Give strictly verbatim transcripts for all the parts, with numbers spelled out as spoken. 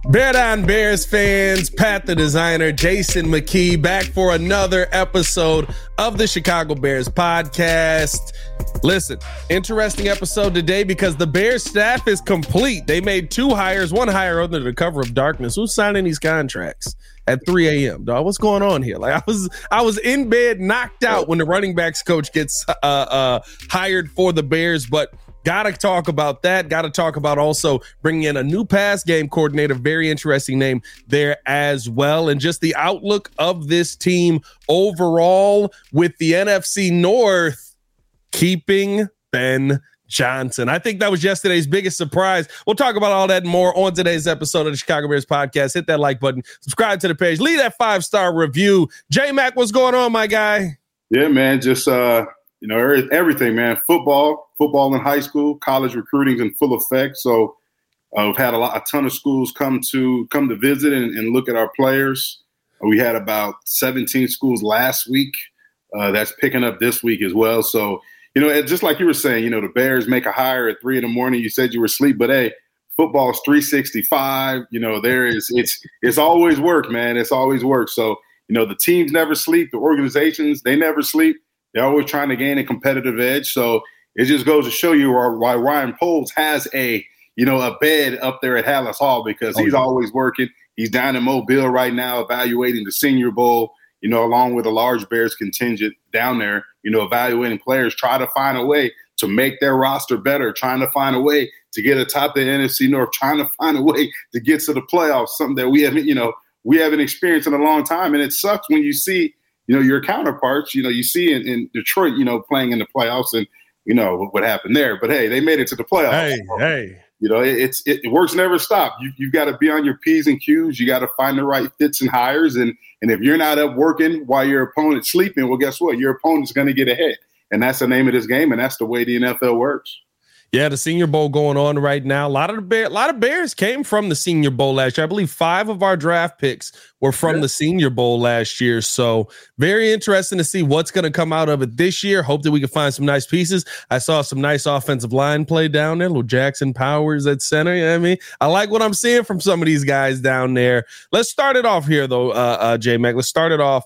Bear Down Bears fans, Pat the Designer, Jason McKee back for another episode of the Chicago Bears podcast. Listen, interesting episode today because the Bears staff is complete. They made two hires, one hire under the cover of darkness. Who's signing these contracts at three a.m., dog? What's going on here? Like I was I was in bed, knocked out when the running backs coach gets uh, uh, hired for the Bears, but got to talk about that. Got to talk about also bringing in a new pass game coordinator. Very interesting name there as well. And just the outlook of this team overall with the N F C North keeping Ben Johnson. I think that was yesterday's biggest surprise. We'll talk about all that and more on today's episode of the Chicago Bears podcast. Hit that like button, subscribe to the page, leave that five-star review. J-Mac, what's going on, my guy? Yeah, man, just, uh, you know, everything, man. Football. Football in high school, college recruiting in full effect. So uh, we've had a lot, a ton of schools come to come to visit and, and look at our players. We had about seventeen schools last week. Uh, that's picking up this week as well. So, you know, just like you were saying, you know, the Bears make a hire at three in the morning. You said you were asleep, but hey, football's three sixty-five. You know, there is it's it's always work, man. It's always work. So, you know, the teams never sleep. The organizations, they never sleep. They're always trying to gain a competitive edge. So it just goes to show you why Ryan Poles has a, you know, a bed up there at Hallis Hall because he's oh, yeah. always working. He's down in Mobile right now evaluating the Senior Bowl, you know, along with a large Bears contingent down there, you know, evaluating players, try to find a way to make their roster better, trying to find a way to get atop the N F C North, trying to find a way to get to the playoffs, something that we haven't, you know, we haven't experienced in a long time. And it sucks when you see, you know, your counterparts, you know, you see in, in Detroit, you know, playing in the playoffs and, you know, what happened there. But, hey, they made it to the playoffs. Hey, so, hey. You know, it, it's it, works never stop. You, you've got to be on your P's and Q's. You got to find the right fits and hires. And, and if you're not up working while your opponent's sleeping, well, guess what? Your opponent's going to get ahead. And that's the name of this game, and that's the way the N F L works. Yeah, the Senior Bowl going on right now. A lot of the Bear, a lot of Bears came from the Senior Bowl last year. I believe five of our draft picks were from yeah. the Senior Bowl last year. So very interesting to see what's going to come out of it this year. Hope that we can find some nice pieces. I saw some nice offensive line play down there. Little Jackson Powers at center. You know what I mean? I like what I'm seeing from some of these guys down there. Let's start it off here, though, uh, uh, J-Mac. Let's start it off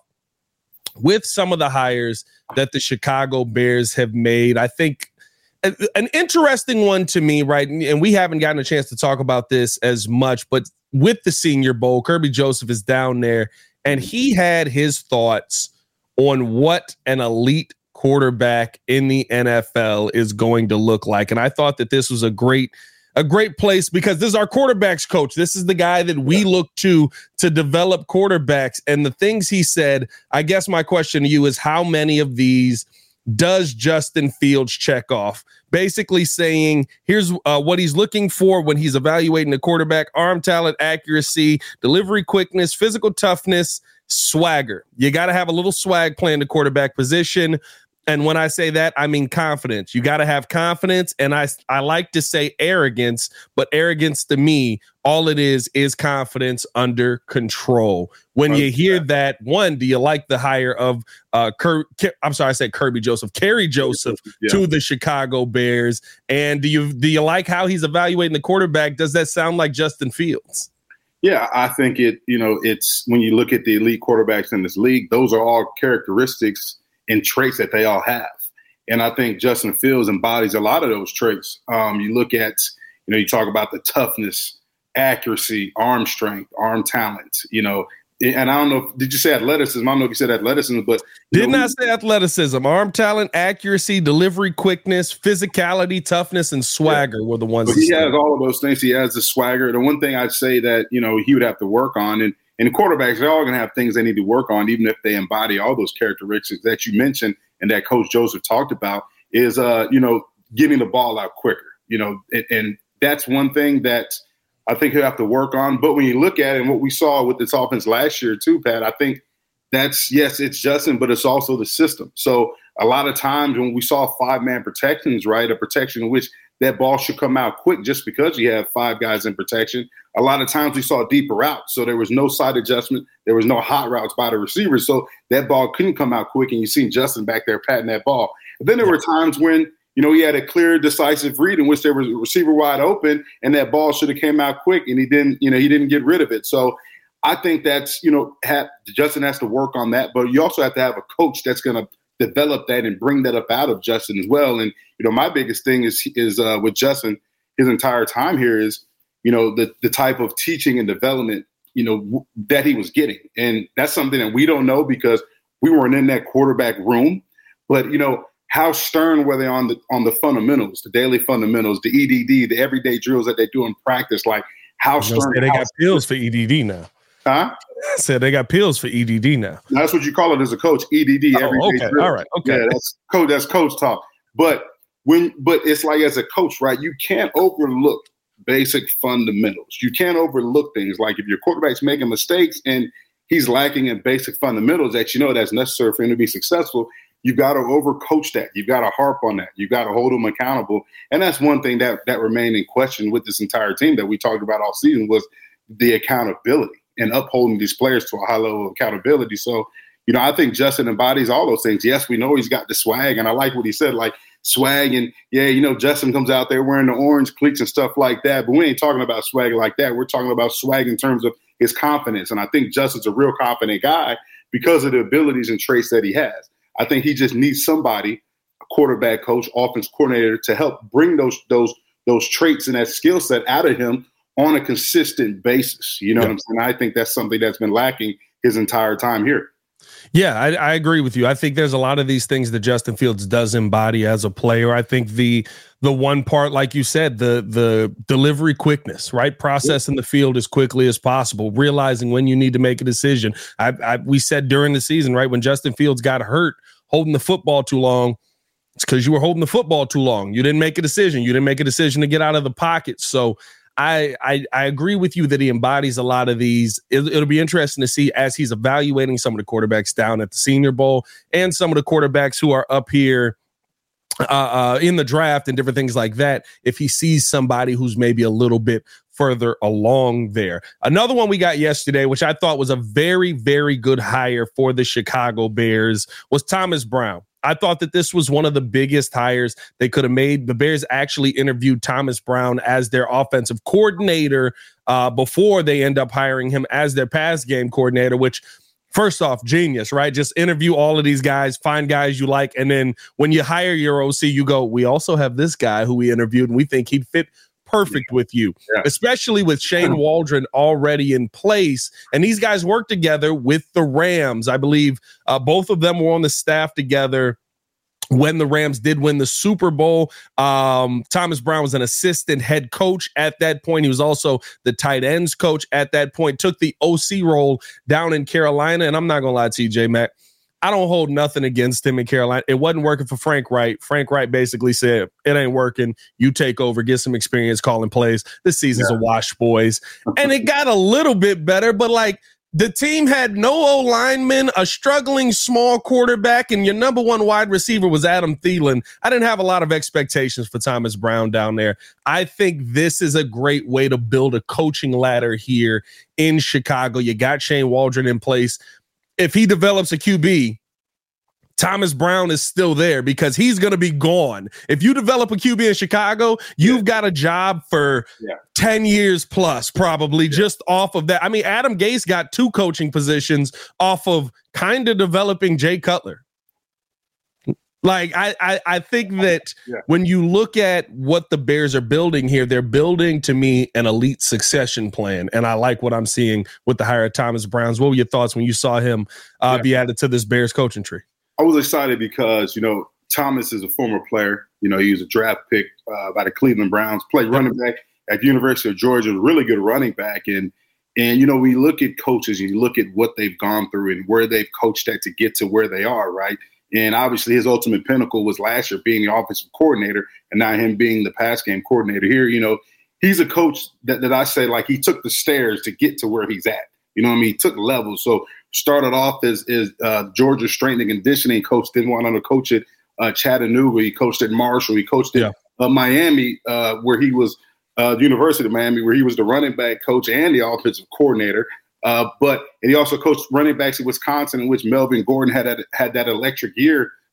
with some of the hires that the Chicago Bears have made. I think an interesting one to me, right? And we haven't gotten a chance to talk about this as much, but with the Senior Bowl, Kirby Joseph is down there, and he had his thoughts on what an elite quarterback in the N F L is going to look like. And I thought that this was a great, a great place because this is our quarterbacks coach. This is the guy that we look to to develop quarterbacks. And the things he said, I guess my question to you is how many of these does Justin Fields check off? Basically saying, here's uh, what he's looking for when he's evaluating the quarterback: arm talent, accuracy, delivery quickness, physical toughness, swagger. You got to have a little swag playing the quarterback position. And when I say that, I mean confidence. You got to have confidence. And I, I like to say arrogance, but arrogance to me, all it is, is confidence under control. When you hear that, one, do you like the hire of, uh, Ker- I'm sorry, I said Kirby Joseph, Kerry Joseph yeah. to the Chicago Bears? And do you, do you like how he's evaluating the quarterback? Does that sound like Justin Fields? Yeah, I think it, you know, it's when you look at the elite quarterbacks in this league, those are all characteristics and traits that they all have. And I think Justin Fields embodies a lot of those traits. Um, you look at, you know, you talk about the toughness, accuracy, arm strength, arm talent, you know, and I don't know, did you say athleticism? I don't know if you said athleticism, but. Did not say athleticism. Arm talent, accuracy, delivery quickness, physicality, toughness, and swagger yeah. were the ones. But he has all of those things. He has the swagger. The one thing I'd say that, you know, he would have to work on, and And the quarterbacks, they're all going to have things they need to work on, even if they embody all those characteristics that you mentioned and that Coach Joseph talked about, is, uh, you know, getting the ball out quicker. You know, and, and that's one thing that I think he'll have to work on. But when you look at it and what we saw with this offense last year too, Pat, I think that's, yes, it's Justin, but it's also the system. So a lot of times when we saw five-man protections, right, a protection in which that ball should come out quick just because you have five guys in protection. A lot of times we saw deeper routes, so there was no side adjustment. There was no hot routes by the receivers, so that ball couldn't come out quick, and you seen Justin back there patting that ball. But then there were times when, you know, he had a clear, decisive read in which there was a receiver wide open, and that ball should have came out quick, and he didn't, you know, he didn't get rid of it. So I think that's, you know, have, Justin has to work on that, but you also have to have a coach that's going to develop that and bring that up out of Justin as well. And, you know, my biggest thing is, is uh, with Justin, his entire time here is, you know, the, the type of teaching and development, you know, w- that he was getting. And that's something that we don't know because we weren't in that quarterback room. But, you know, how stern were they on the on the fundamentals, the daily fundamentals, the E D D, the everyday drills that they do in practice? Like how stern. They how got pills for E D D now. Huh? I said they got pills for E D D now. now. That's what you call it as a coach, E D D, oh, everyday okay. drill. All right. Okay. Yeah, that's coach, that's coach talk. But when but it's like as a coach, right, you can't overlook basic fundamentals. You can't overlook things like if your quarterback's making mistakes and he's lacking in basic fundamentals that you know that's necessary for him to be successful, you've got to overcoach that. You've got to harp on that. You've got to hold him accountable. And that's one thing that, that remained in question with this entire team that we talked about all season was the accountability and upholding these players to a high level of accountability. So, you know, I think Justin embodies all those things. Yes, we know he's got the swag, and I like what he said, like swag. And, yeah, you know, Justin comes out there wearing the orange cleats and stuff like that, but we ain't talking about swag like that. We're talking about swag in terms of his confidence. And I think Justin's a real confident guy because of the abilities and traits that he has. I think he just needs somebody, a quarterback coach, offense coordinator, to help bring those those those traits and that skill set out of him on a consistent basis. You know yeah. what I'm saying? I think that's something that's been lacking his entire time here. Yeah, I, I agree with you. I think there's a lot of these things that Justin Fields does embody as a player. I think the the one part, like you said, the the delivery quickness, right? Processing yeah. the field as quickly as possible, realizing when you need to make a decision. I, I we said during the season, right, when Justin Fields got hurt holding the football too long, it's because you were holding the football too long. You didn't make a decision. You didn't make a decision to get out of the pocket. So I, I I agree with you that he embodies a lot of these. It, it'll be interesting to see as he's evaluating some of the quarterbacks down at the Senior Bowl and some of the quarterbacks who are up here uh, uh, in the draft and different things like that, if he sees somebody who's maybe a little bit further along there. Another one we got yesterday, which I thought was a very, very good hire for the Chicago Bears, was Thomas Brown. I thought that this was one of the biggest hires they could have made. The Bears actually interviewed Thomas Brown as their offensive coordinator uh, before they end up hiring him as their pass game coordinator, which, first off, genius, right? Just interview all of these guys, find guys you like, and then when you hire your O C, you go, we also have this guy who we interviewed, and we think he'd fit perfect with you, yeah. especially with Shane Waldron already in place. And these guys work together with the Rams. I believe uh, both of them were on the staff together when the Rams did win the Super Bowl. Um, Thomas Brown was an assistant head coach at that point. He was also the tight ends coach at that point, took the O C role down in Carolina. And I'm not going to lie to you, J-Mac, I don't hold nothing against him in Carolina. It wasn't working for Frank Wright. Frank Wright basically said, it ain't working. You take over, get some experience calling plays. This season's yeah. a wash, boys. And it got a little bit better, but like the team had no O-lineman, a struggling small quarterback, and your number one wide receiver was Adam Thielen. I didn't have a lot of expectations for Thomas Brown down there. I think this is a great way to build a coaching ladder here in Chicago. You got Shane Waldron in place. If he develops a Q B, Thomas Brown is still there because he's going to be gone. If you develop a Q B in Chicago, you've yeah. got a job for yeah. ten years plus, probably yeah. just off of that. I mean, Adam Gase got two coaching positions off of kind of developing Jay Cutler. Like, I, I, I think that yeah. when you look at what the Bears are building here, they're building, to me, an elite succession plan. And I like what I'm seeing with the hire of Thomas Brown. What were your thoughts when you saw him uh, yeah. be added to this Bears coaching tree? I was excited because, you know, Thomas is a former player. You know, he was a draft pick uh, by the Cleveland Browns, played running back at the University of Georgia, really good running back. And, and you know, we look at coaches and you look at what they've gone through and where they've coached at to get to where they are, right? And obviously his ultimate pinnacle was last year being the offensive coordinator and now him being the pass game coordinator here. You know, he's a coach that, that I say, like, he took the stairs to get to where he's at. You know what I mean? He took levels. So started off as, as uh, Georgia strength and conditioning coach, didn't want to coach at uh, Chattanooga. He coached at Marshall. He coached at yeah. uh, Miami, uh, where he was uh, the University of Miami, where he was the running back coach and the offensive coordinator. Uh, but and he also coached running backs in Wisconsin, in which Melvin Gordon had that, had that electric year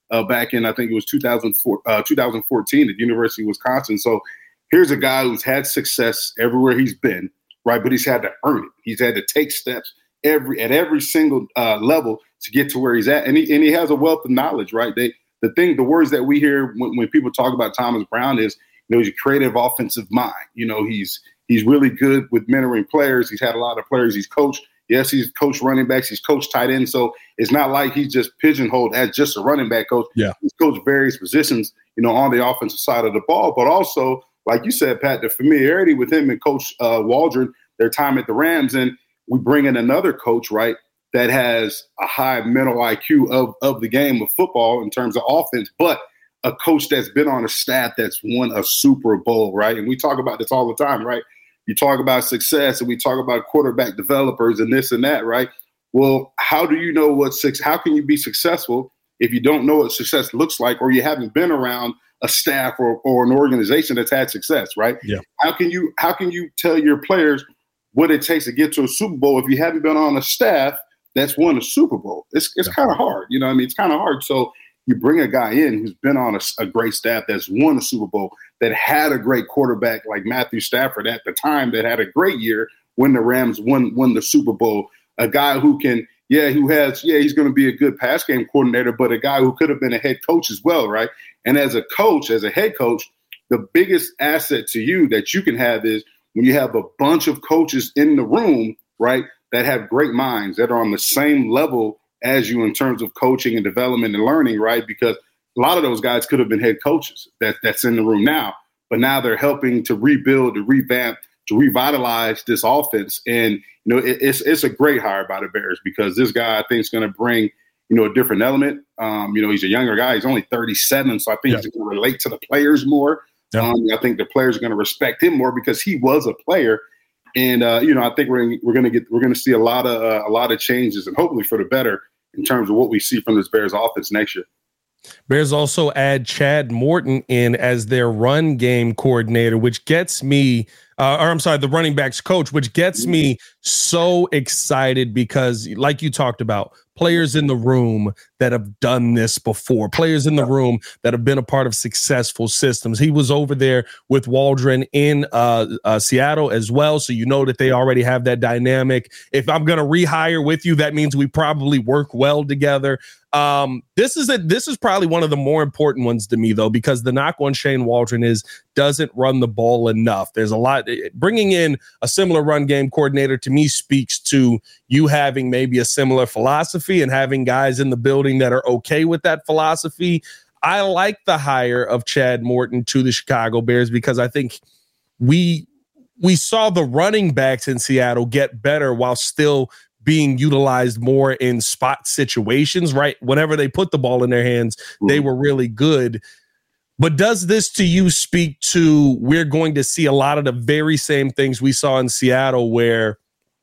uh, back in, I think it was two thousand four, uh, twenty fourteen at the University of Wisconsin. So here's a guy who's had success everywhere he's been, right? But he's had to earn it. He's had to take steps every at every single uh, level to get to where he's at. And he, and he has a wealth of knowledge, right? They, the thing, the words that we hear when, when people talk about Thomas Brown is, you know, he's a creative offensive mind. You know, he's he's really good with mentoring players. He's had a lot of players he's coached. Yes, he's coached running backs. He's coached tight ends. So it's not like he's just pigeonholed as just a running back coach. Yeah. He's coached various positions, you know, on the offensive side of the ball. But also, like you said, Pat, the familiarity with him and Coach uh, Waldron, their time at the Rams, and we bring in another coach, right, that has a high mental I Q of, of the game of football in terms of offense, but a coach that's been on a staff that's won a Super Bowl, right? And we talk about this all the time, right? You talk about success and we talk about quarterback developers and this and that, right? Well, how do you know what six? How can you be successful if you don't know what success looks like, or you haven't been around a staff or, or an organization that's had success, right? Yeah. How can you how can you tell your players what it takes to get to a Super Bowl if you haven't been on a staff that's won a Super Bowl? It's it's yeah. kind of hard, you know what I mean? It's kind of hard. So you bring a guy in who's been on a, a great staff that's won a Super Bowl, that had a great quarterback like Matthew Stafford at the time, that had a great year when the Rams won won the Super Bowl. A guy who can, yeah, who has, yeah, he's going to be a good pass game coordinator, but a guy who could have been a head coach as well, right? And as a coach, as a head coach, the biggest asset to you that you can have is when you have a bunch of coaches in the room, right, that have great minds, that are on the same level as you in terms of coaching and development and learning, right? Because a lot of those guys could have been head coaches that, that's in the room now, but now they're helping to rebuild, to revamp, to revitalize this offense. And, you know, it, it's it's a great hire by the Bears because this guy, I think, is going to bring, you know, a different element. Um, you know, he's a younger guy. He's only thirty-seven, so I think yeah. he's going to relate to the players more. Yeah. Um, I think the players are going to respect him more because he was a player. And, uh, you know, I think we're we're going to get we're going to see a lot of uh, a lot of changes, and hopefully for the better in terms of what we see from this Bears offense next year. Bears also add Chad Morton in as their run game coordinator, which gets me, uh, or I'm sorry, the running backs coach, which gets mm-hmm. me so excited because, like you talked about, players in the room that have done this before, players in the room that have been a part of successful systems. He was over there with Waldron in uh, uh, Seattle as well, so you know that they already have that dynamic. If I'm going to rehire with you, that means we probably work well together. Um, this is a, this is probably one of the more important ones to me, though, because the knock on Shane Waldron is doesn't run the ball enough. There's a lot. Bringing in a similar run game coordinator to me speaks to you having maybe a similar philosophy and having guys in the building that are okay with that philosophy. I like the hire of Chad Morton to the Chicago Bears because I think we we saw the running backs in Seattle get better while still being utilized more in spot situations, right? Whenever they put the ball in their hands, mm-hmm. they were really good. But does this to you speak to we're going to see a lot of the very same things we saw in Seattle where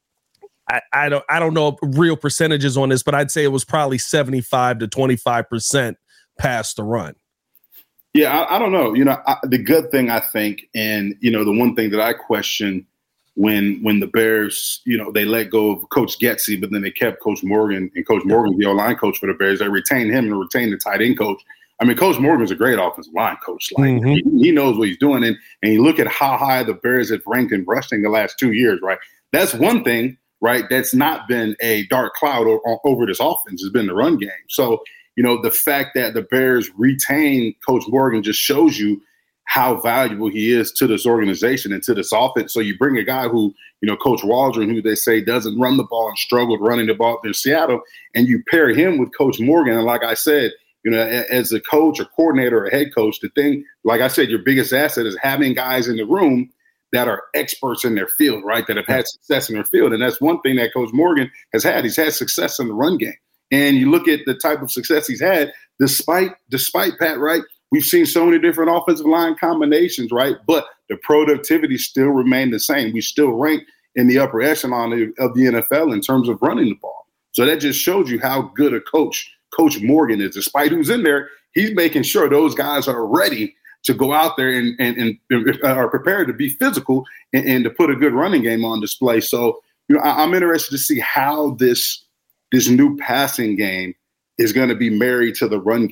I, I don't I don't know real percentages on this, but I'd say it was probably seventy-five to twenty-five percent past the run. Yeah, I, I don't know. You know, I, the good thing I think, and, you know, the one thing that I question when when the Bears, you know, they let go of Coach Getsy, but then they kept Coach Morgan, and Coach Morgan, the O-line coach for the Bears, they retained him and retained the tight end coach. I mean, Coach Morgan's a great offensive line coach. Like mm-hmm. he, he knows what he's doing. And, and you look at how high the Bears have ranked in rushing the last two years, right? That's one thing, right? That's not been a dark cloud o- o- over this offense. It's been the run game. So, you know, the fact that the Bears retain Coach Morgan just shows you how valuable he is to this organization and to this offense. So you bring a guy who, you know, Coach Waldron, who they say doesn't run the ball and struggled running the ball in Seattle, and you pair him with Coach Morgan. And like I said, you know, as a coach or coordinator or head coach, the thing, like I said, your biggest asset is having guys in the room that are experts in their field, right, that have had success in their field. And that's one thing that Coach Morgan has had. He's had success in the run game. And you look at the type of success he's had, despite, despite Pat, right, we've seen so many different offensive line combinations, right? But the productivity still remained the same. We still rank in the upper echelon of the N F L in terms of running the ball. So that just shows you how good a coach Coach Morgan is. Despite who's in there, he's making sure those guys are ready to go out there and, and, and are prepared to be physical and, and to put a good running game on display. So, you know, I, I'm interested to see how this this new passing game is going to be married to the run game.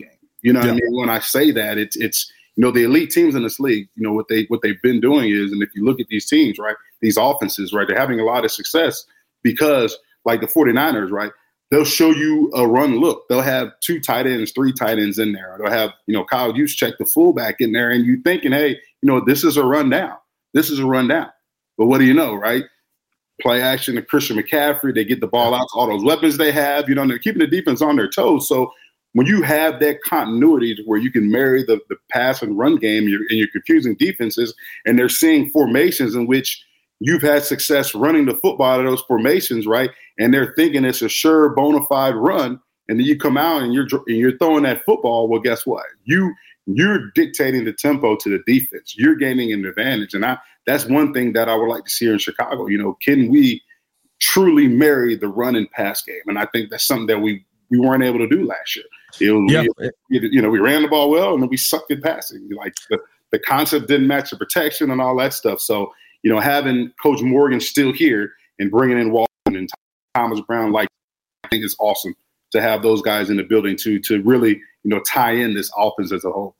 You know what yeah. I mean? When I say that, it's it's you know, the elite teams in this league, you know, what they what they've been doing is, and if you look at these teams, right, these offenses, right, they're having a lot of success because, like the 49ers, right, they'll show you a run look. They'll have two tight ends, three tight ends in there. They'll have, you know, Kyle Juszczyk, the fullback, in there, and you're thinking, hey, you know, this is a rundown. This is a rundown. But what do you know, right? Play action to Christian McCaffrey. They get the ball out to all those weapons they have. You know, and they're keeping the defense on their toes. So when you have that continuity to where you can marry the, the pass and run game, you're, and you're confusing defenses, and they're seeing formations in which you've had success running the football out of those formations, right? And they're thinking it's a sure bona fide run, and then you come out and you're and you're throwing that football. Well, guess what? You you're dictating the tempo to the defense. You're gaining an advantage, and I that's one thing that I would like to see here in Chicago. You know, can we truly marry the run and pass game? And I think that's something that we we weren't able to do last year. It was, yeah. we, you know, we ran the ball well, and then we sucked at passing. Like the, the concept didn't match the protection and all that stuff. So, you know, having Coach Morgan still here and bringing in Walton and Thomas Brown, like, I think it's awesome to have those guys in the building to to really, you know, tie in this offense as a whole.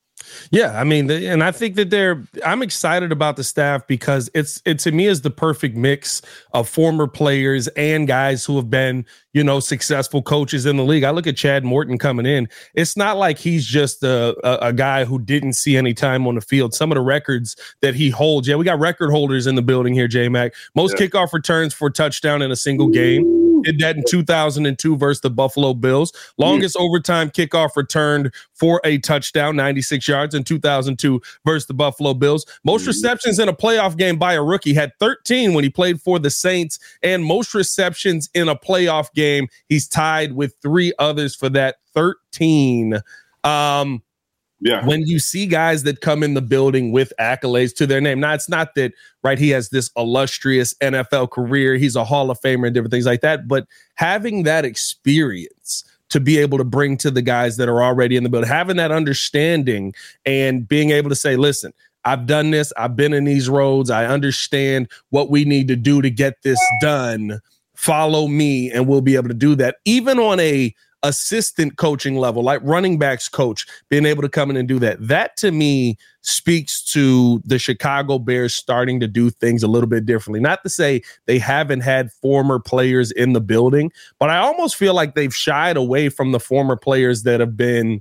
Yeah, I mean, and I think that they're, I'm excited about the staff because it's, it to me is the perfect mix of former players and guys who have been, you know, successful coaches in the league. I look at Chad Morton coming in. It's not like he's just a, a, a guy who didn't see any time on the field. Some of the records that he holds, yeah, we got record holders in the building here, J-Mac. Most yeah. kickoff returns for touchdown in a single game. Did that in two thousand two versus the Buffalo Bills. Longest mm. overtime kickoff returned for a touchdown, ninety-six yards in two thousand two versus the Buffalo Bills. Most mm. receptions in a playoff game by a rookie, had thirteen when he played for the Saints, and most receptions in a playoff game, he's tied with three others for that, thirteen. Um, Yeah. When you see guys that come in the building with accolades to their name, now it's not that, right, he has this illustrious N F L career, he's a Hall of Famer and different things like that, but having that experience to be able to bring to the guys that are already in the building, having that understanding and being able to say, listen, I've done this, I've been in these roads, I understand what we need to do to get this done, follow me, and we'll be able to do that. Even on a assistant coaching level, like running backs coach, being able to come in and do that. That to me speaks to the Chicago Bears starting to do things a little bit differently. Not to say they haven't had former players in the building, but I almost feel like they've shied away from the former players that have been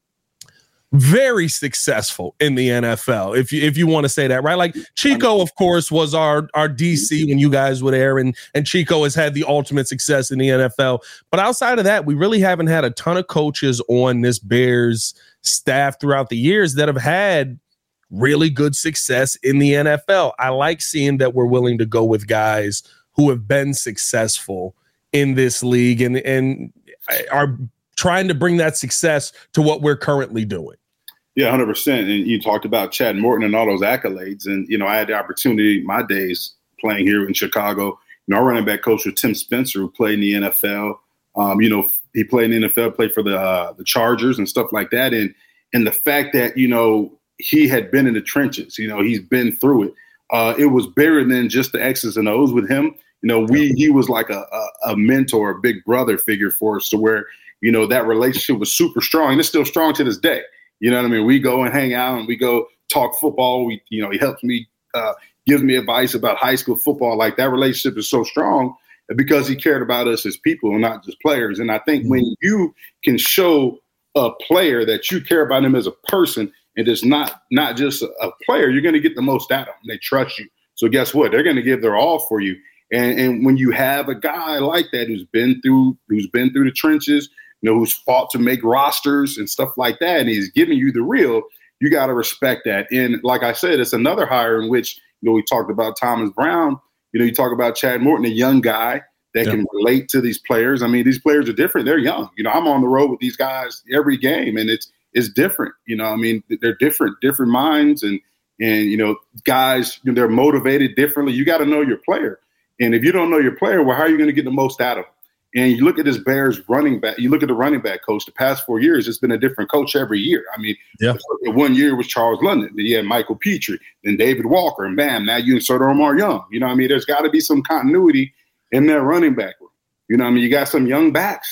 very successful in the N F L, if you if you want to say that, right? Like Chico, of course, was our our D C when you guys were there, and and Chico has had the ultimate success in the N F L. But outside of that, we really haven't had a ton of coaches on this Bears staff throughout the years that have had really good success in the N F L. I like seeing that we're willing to go with guys who have been successful in this league and and are trying to bring that success to what we're currently doing. Yeah, one hundred percent. And you talked about Chad Morton and all those accolades. And, you know, I had the opportunity, my days playing here in Chicago. You know, our running back coach was Tim Spencer, who played in the N F L. Um, you know, he played in the N F L, played for the uh, the Chargers and stuff like that. And and the fact that, you know, he had been in the trenches, you know, he's been through it. Uh, it was bigger than just the X's and O's with him. You know, we he was like a, a, a mentor, a big brother figure for us, to where, you know, that relationship was super strong. And it's still strong to this day. You know what I mean? We go and hang out and we go talk football. We, you know, he helps me, uh, gives me advice about high school football. Like, that relationship is so strong because he cared about us as people and not just players. And I think mm-hmm. when you can show a player that you care about him as a person and it's not, not just a, a player, you're going to get the most out of them. They trust you. So guess what? They're going to give their all for you. And, and when you have a guy like that who's been through, who's been through the trenches, you know, who's fought to make rosters and stuff like that, and he's giving you the real, you got to respect that. And like I said, it's another hire in which, you know, we talked about Thomas Brown. You know, you talk about Chad Morton, a young guy that yeah. can relate to these players. I mean, these players are different. They're young. You know, I'm on the road with these guys every game, and it's it's different. You know, I mean, they're different, different minds, and and you know, guys, you know, they're motivated differently. You got to know your player, and if you don't know your player, well, how are you going to get the most out of them? And you look at this Bears running back, you look at the running back coach, the past four years, it's been a different coach every year. I mean, yeah. one year was Charles London, then you had Michael Petrie, then David Walker, and bam, now you insert Omar Young. You know what I mean? There's got to be some continuity in that running back room. You know what I mean? You got some young backs.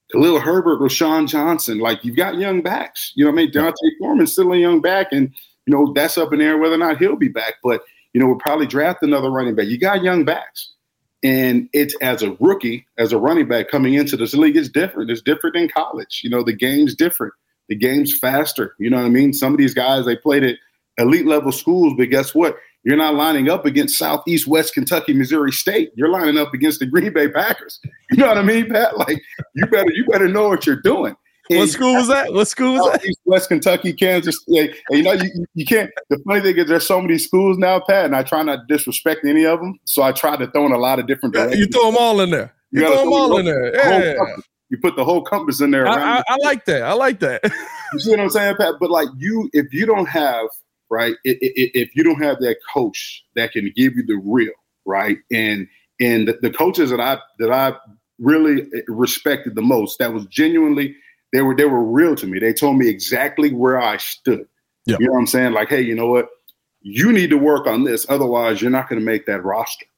Khalil Herbert, Rashawn Johnson. Like, you've got young backs. You know what I mean? Deontay Foreman's still a young back, and, you know, that's up in there whether or not he'll be back. But, you know, we'll probably draft another running back. You got young backs. And it's as a rookie, as a running back coming into this league, it's different. It's different in college. You know, the game's different. The game's faster. You know what I mean? Some of these guys, they played at elite level schools, but guess what? You're not lining up against Southeast, West Kentucky, Missouri State. You're lining up against the Green Bay Packers. You know what I mean, Pat? Like, you better you better know what you're doing. And what school was that? What school was that? Southeast, West Kentucky, Kansas. Like, and you know, you, you can't. The funny thing is, there's so many schools now, Pat, and I try not to disrespect any of them. So I try to throw in a lot of different directions. You throw them all in there. You, you throw them all in there. Yeah. You put the whole compass in there. I, I, I like that. I like that. You see what I'm saying, Pat? But like you, if you don't have right, it, it, if you don't have that coach that can give you the real right, and and the, the coaches that I that I really respected the most, that was genuinely they were they were real to me. They told me exactly where I stood. Yep. You know what I'm saying? Like, hey, you know what? You need to work on this, otherwise you're not going to make that roster.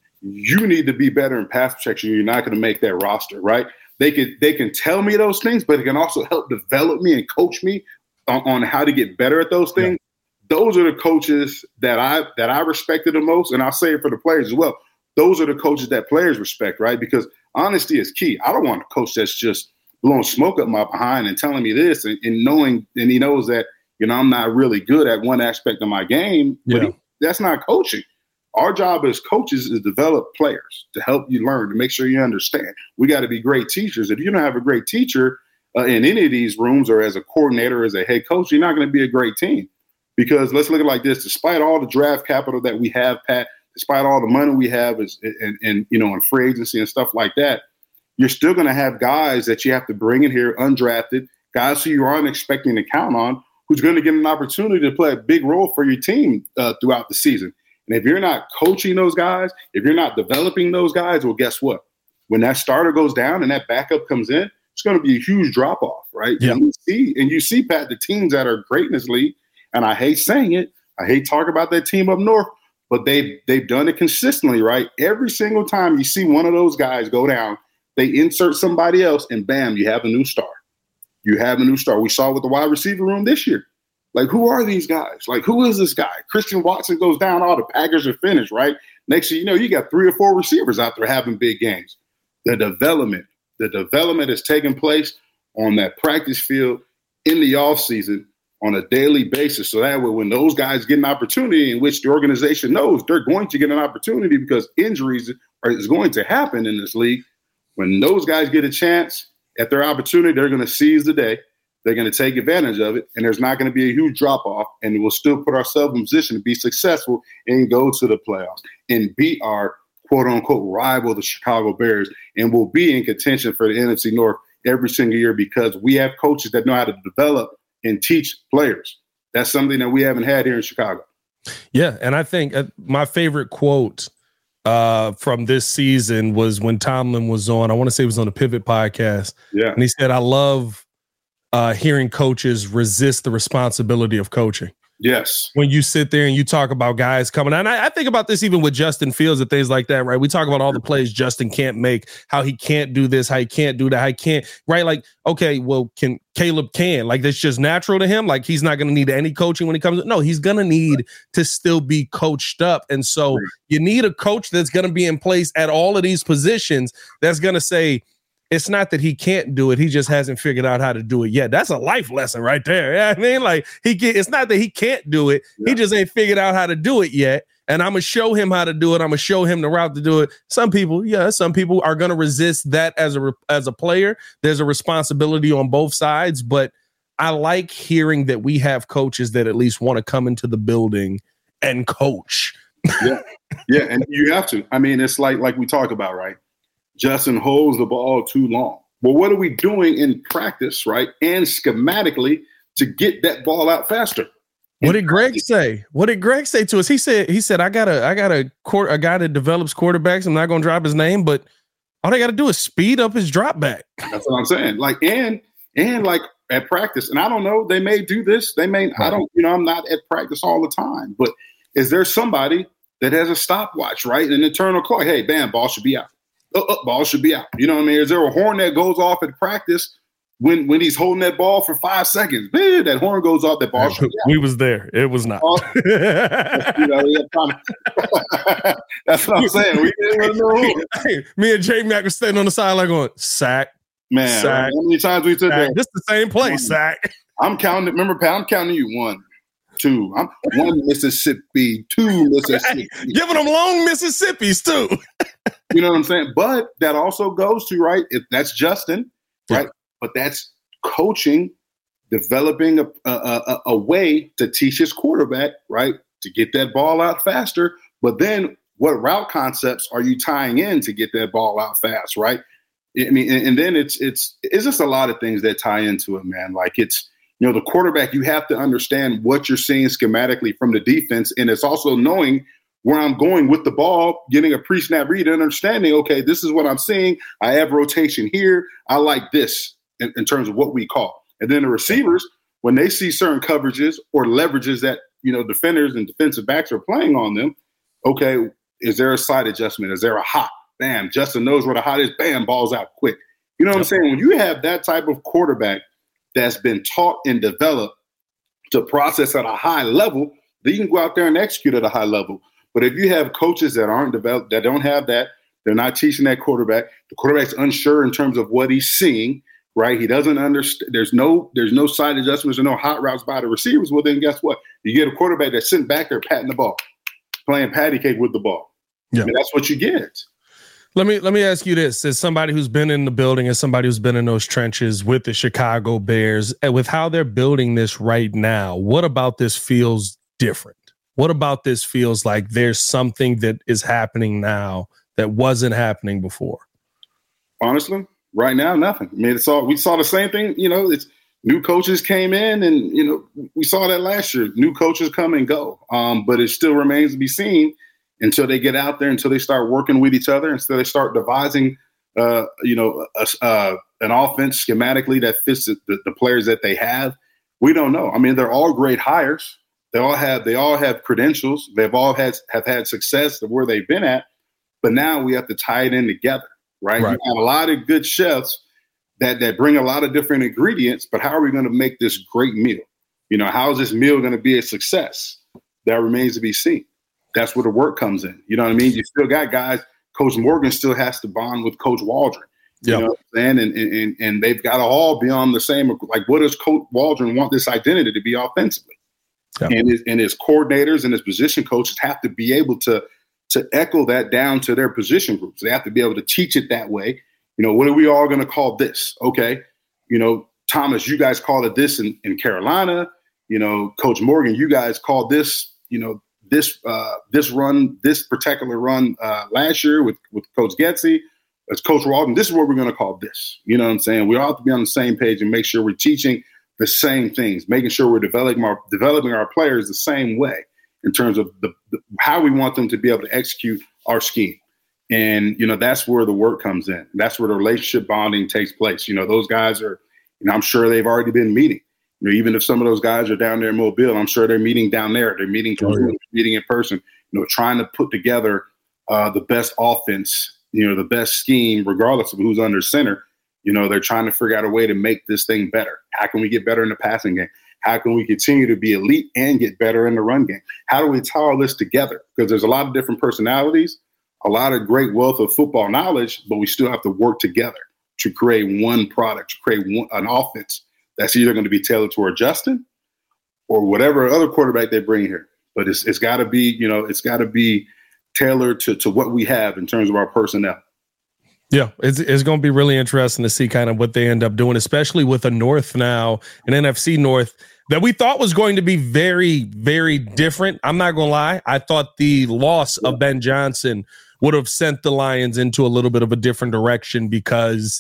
You need to be better in pass protection. You're not going to make that roster, right? They can they can tell me those things, but it can also help develop me and coach me on, on how to get better at those things. Yeah. Those are the coaches that I that I respected the most, and I'll say it for the players as well. Those are the coaches that players respect, right? Because honesty is key. I don't want a coach that's just blowing smoke up my behind and telling me this, and, and knowing and he knows that you know I'm not really good at one aspect of my game. Yeah. But he, that's not coaching. Our job as coaches is to develop players to help you learn, to make sure you understand. We got to be great teachers. If you don't have a great teacher uh, in any of these rooms or as a coordinator, or as a head coach, you're not going to be a great team. Because let's look at it like this. Despite all the draft capital that we have, Pat, despite all the money we have is, and, and, you know, in free agency and stuff like that, you're still going to have guys that you have to bring in here undrafted, guys who you aren't expecting to count on, who's going to get an opportunity to play a big role for your team uh, throughout the season. And if you're not coaching those guys, if you're not developing those guys, well, guess what? When that starter goes down and that backup comes in, it's going to be a huge drop off, right? Yeah. And you see, and you see, Pat, the teams that are great in this league, and I hate saying it, I hate talking about that team up north, but they've they've done it consistently, right? Every single time you see one of those guys go down, they insert somebody else, and bam, you have a new star. You have a new star. We saw with the wide receiver room this year. Like, who are these guys? Like, who is this guy? Christian Watson goes down, all the Packers are finished, right? Next thing you know, you got three or four receivers out there having big games. The development, the development is taking place on that practice field in the offseason on a daily basis. So that way, when those guys get an opportunity in which the organization knows they're going to get an opportunity because injuries are is going to happen in this league, when those guys get a chance at their opportunity, they're going to seize the day. They're going to take advantage of it, and there's not going to be a huge drop-off, and we'll still put ourselves in position to be successful and go to the playoffs and beat our quote-unquote rival, the Chicago Bears, and we'll be in contention for the N F C North every single year because we have coaches that know how to develop and teach players. That's something that we haven't had here in Chicago. Yeah, and I think uh, my favorite quote uh, from this season was when Tomlin was on, I want to say it was on the Pivot podcast, yeah, and he said, I love – Uh, hearing coaches resist the responsibility of coaching. Yes. When you sit there and you talk about guys coming out, and I, I think about this even with Justin Fields and things like that, right? We talk about all the plays Justin can't make, how he can't do this, how he can't do that, how he can't, right? Like, okay, well, can Caleb can, like, that's just natural to him. Like, he's not going to need any coaching when he comes. No, he's going to need right. to still be coached up. And so right. you need a coach that's going to be in place at all of these positions that's going to say, it's not that he can't do it. He just hasn't figured out how to do it yet. That's a life lesson right there. Yeah, you know I mean, like he get, it's not that he can't do it. Yeah. He just ain't figured out how to do it yet. And I'm going to show him how to do it. I'm going to show him the route to do it. Some people, yeah, some people are going to resist that as a, as a player. There's a responsibility on both sides, but I like hearing that we have coaches that at least want to come into the building and coach. Yeah. Yeah. And you have to, I mean, it's like, like we talk about, right? Justin holds the ball too long. Well, what are we doing in practice, right? And schematically to get that ball out faster. What did Greg say? What did Greg say to us? He said, he said, I got a, I got a court, a guy that develops quarterbacks. I'm not going to drop his name, but all they got to do is speed up his drop back. That's what I'm saying. Like, and, and like at practice, and I don't know, they may do this. They may, right. I don't, you know, I'm not at practice all the time, but is there somebody that has a stopwatch, right? An internal clock? Hey, bam, ball should be out. oh, oh, ball should be out. You know what I mean? Is there a horn that goes off at practice when when he's holding that ball for five seconds? Man, that horn goes off. That ball should be out. We was there. It was not. you know, that's what I'm saying. We didn't know. Hey, me and J Mac were standing on the sideline going, sack. Man, sack, how many times we took sack. that? This the same play, sack. I'm counting. Remember, Pat, I'm counting you one, two. I'm one Mississippi, two Mississippi. Hey, giving them long Mississippis too. You know what I'm saying? But that also goes to, right, if that's Justin, right? Yeah. But that's coaching, developing a, a, a, a way to teach his quarterback, right, to get that ball out faster. But then what route concepts are you tying in to get that ball out fast, right? I mean, and, and then it's it's it's just a lot of things that tie into it, man. Like it's, you know, the quarterback, you have to understand what you're seeing schematically from the defense. And it's also knowing where I'm going with the ball, getting a pre-snap read and understanding, okay, this is what I'm seeing. I have rotation here. I like this in, in terms of what we call. And then the receivers, when they see certain coverages or leverages that, you know, defenders and defensive backs are playing on them, okay, is there a side adjustment? Is there a hot? Bam, Justin knows where the hot is. Bam, ball's out quick. You know what I'm saying? When you have that type of quarterback that's been taught and developed to process at a high level, then you can go out there and execute at a high level. But if you have coaches that aren't developed, that don't have that, they're not teaching that quarterback. The quarterback's unsure in terms of what he's seeing, right? He doesn't understand. There's no, there's no side adjustments or no hot routes by the receivers. Well, then guess what? You get a quarterback that's sitting back there patting the ball, playing patty cake with the ball. Yeah, I mean, that's what you get. Let me let me ask you this: as somebody who's been in the building, as somebody who's been in those trenches with the Chicago Bears, and with how they're building this right now, what about this feels different? What about this feels like there's something that is happening now that wasn't happening before? Honestly, right now, nothing. I mean, it's all we saw the same thing. You know, it's new coaches came in, and you know we saw that last year. New coaches come and go, um, but it still remains to be seen. Until they get out there, until they start working with each other, until they start devising, uh, you know, a, uh, an offense schematically that fits the, the players that they have. We don't know. I mean, they're all great hires. They all have they all have credentials. They've all had have had success of where they've been at. But now we have to tie it in together, right? right. You have a lot of good chefs that that bring a lot of different ingredients. But how are we going to make this great meal? You know, how is this meal going to be a success? That remains to be seen. That's where the work comes in. You know what I mean? You still got guys. Coach Morgan still has to bond with Coach Waldron. You yep. know what I'm saying? And, and, and they've got to all be on the same. Like, what does Coach Waldron want this identity to be offensively? Yep. And, his, and his coordinators and his position coaches have to be able to, to echo that down to their position groups. They have to be able to teach it that way. You know, what are we all going to call this? Okay. You know, Thomas, you guys call it this in, in Carolina. You know, Coach Morgan, you guys call this, you know, This uh, this run, this particular run uh, last year with, with Coach Getsy, as Coach Walden, this is what we're going to call this. You know what I'm saying? We all have to be on the same page and make sure we're teaching the same things, making sure we're developing our developing our players the same way in terms of the, the how we want them to be able to execute our scheme. And, you know, that's where the work comes in. That's where the relationship bonding takes place. You know, those guys are, you know, I'm sure they've already been meeting. You know, even if some of those guys are down there in Mobile, I'm sure they're meeting down there. They're meeting, oh, yeah. meeting in person, you know, trying to put together uh, the best offense, you know, the best scheme, regardless of who's under center. You know, they're trying to figure out a way to make this thing better. How can we get better in the passing game? How can we continue to be elite and get better in the run game? How do we tie all this together? Because there's a lot of different personalities, a lot of great wealth of football knowledge, but we still have to work together to create one product, to create one, an offense that's either going to be tailored toward Justin or whatever other quarterback they bring here. But it's it's got to be, you know, it's got to be tailored to, to what we have in terms of our personnel. Yeah, it's it's going to be really interesting to see kind of what they end up doing, especially with a North now, an N F C North that we thought was going to be very, very different. I'm not going to lie. I thought the loss of Ben Johnson would have sent the Lions into a little bit of a different direction because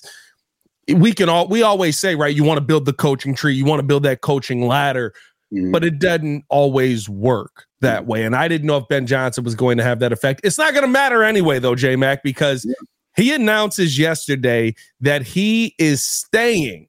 we can all we always say, right, you want to build the coaching tree, you want to build that coaching ladder, mm-hmm. but it doesn't always work that way. And I didn't know if Ben Johnson was going to have that effect. It's not going to matter anyway, though, J-Mac, because yeah. he announces yesterday that he is staying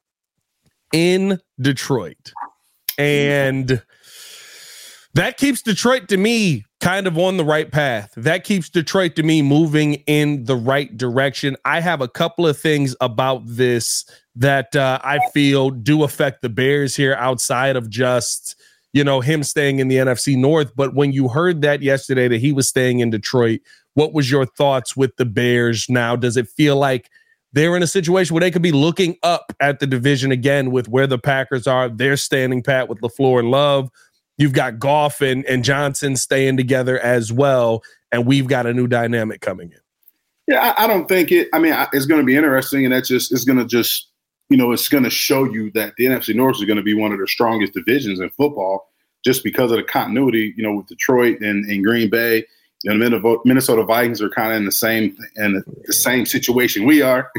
in Detroit. And that keeps Detroit, to me, kind of on the right path. That keeps Detroit, to me, moving in the right direction. I have a couple of things about this that uh, I feel do affect the Bears here outside of just, you know, him staying in the N F C North. But when you heard that yesterday, that he was staying in Detroit, what was your thoughts with the Bears now? Does it feel like they're in a situation where they could be looking up at the division again with where the Packers are? They're standing pat with LaFleur and Love. You've got Goff and, and Johnson staying together as well, and we've got a new dynamic coming in. Yeah, I, I don't think it – I mean, I, it's going to be interesting, and that's just – it's going to just – you know, it's going to show you that the N F C North is going to be one of the strongest divisions in football just because of the continuity, you know, with Detroit and, and Green Bay. You know, the Minnesota Vikings are kind of in the same in the same situation we are.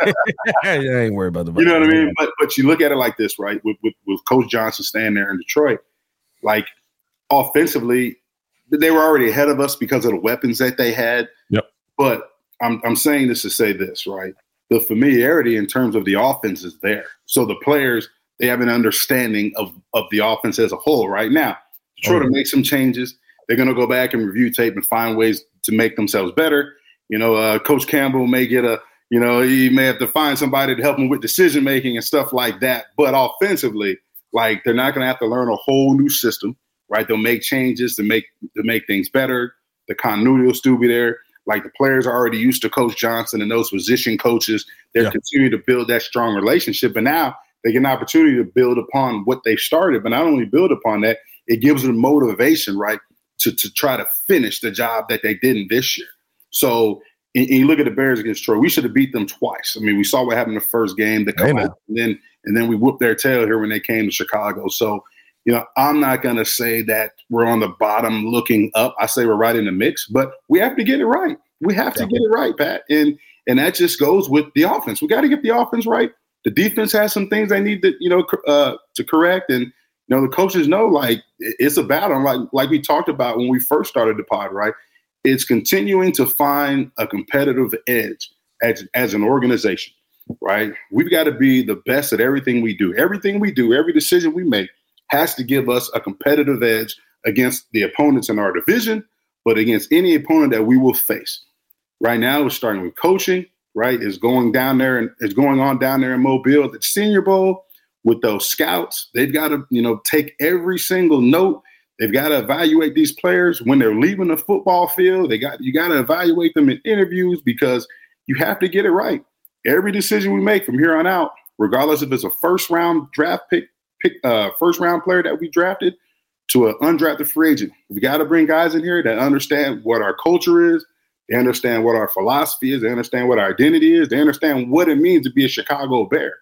I ain't worried about the Vikings. You know what I mean? But but you look at it like this, right? With, with with Coach Johnson staying there in Detroit, like offensively, they were already ahead of us because of the weapons that they had. Yep. But I'm I'm saying this to say this, right? The familiarity in terms of the offense is there. So the players, they have an understanding of, of the offense as a whole right now. Detroit to make some changes. They're going to go back and review tape and find ways to make themselves better. You know, uh, Coach Campbell may get a, you know, he may have to find somebody to help him with decision making and stuff like that. But offensively, like they're not going to have to learn a whole new system, right? They'll make changes to make to make things better. The continuity will still be there. Like the players are already used to Coach Johnson and those position coaches. They're yeah. continuing to build that strong relationship. And now they get an opportunity to build upon what they started. But not only build upon that, it gives them motivation, right, to, to try to finish the job that they didn't this year. So and, and you look at the Bears against Detroit, we should have beat them twice. I mean, we saw what happened in the first game. They come out, and then and then we whooped their tail here when they came to Chicago. So, you know, I'm not going to say that we're on the bottom looking up. I say we're right in the mix, but we have to get it right. We have to get it right, Pat. And and that just goes with the offense. We got to get the offense right. The defense has some things they need to, you know, uh, to correct. And, you know, the coaches know, like, it's a battle. Like, like we talked about when we first started the pod, right? It's continuing to find a competitive edge as, as an organization, right? We've got to be the best at everything we do. Everything we do, every decision we make has to give us a competitive edge against the opponents in our division, but against any opponent that we will face. Right now, we're starting with coaching, right? It's going down there and it's going on down there in Mobile at the Senior Bowl with those scouts. They've got to, you know, take every single note. They've got to evaluate these players when they're leaving the football field. They got you got to evaluate them in interviews because you have to get it right. Every decision we make from here on out, regardless if it's a first round draft pick, pick uh, first round player that we drafted to an undrafted free agent, we got to bring guys in here that understand what our culture is. They understand what our philosophy is. They understand what our identity is. They understand what it means to be a Chicago Bear.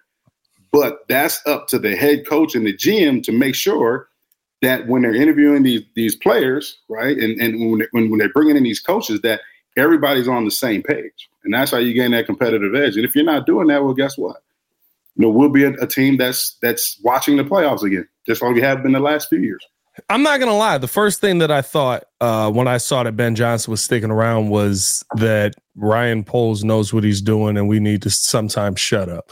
But that's up to the head coach and the G M to make sure that when they're interviewing these these players, right, and, and when, when, when they're bringing in these coaches, that everybody's on the same page. And that's how you gain that competitive edge. And if you're not doing that, well, guess what? You know, we'll be a, a team that's that's watching the playoffs again, just like we have been the last few years. I'm not going to lie. The first thing that I thought uh, when I saw that Ben Johnson was sticking around was that Ryan Poles knows what he's doing and we need to sometimes shut up.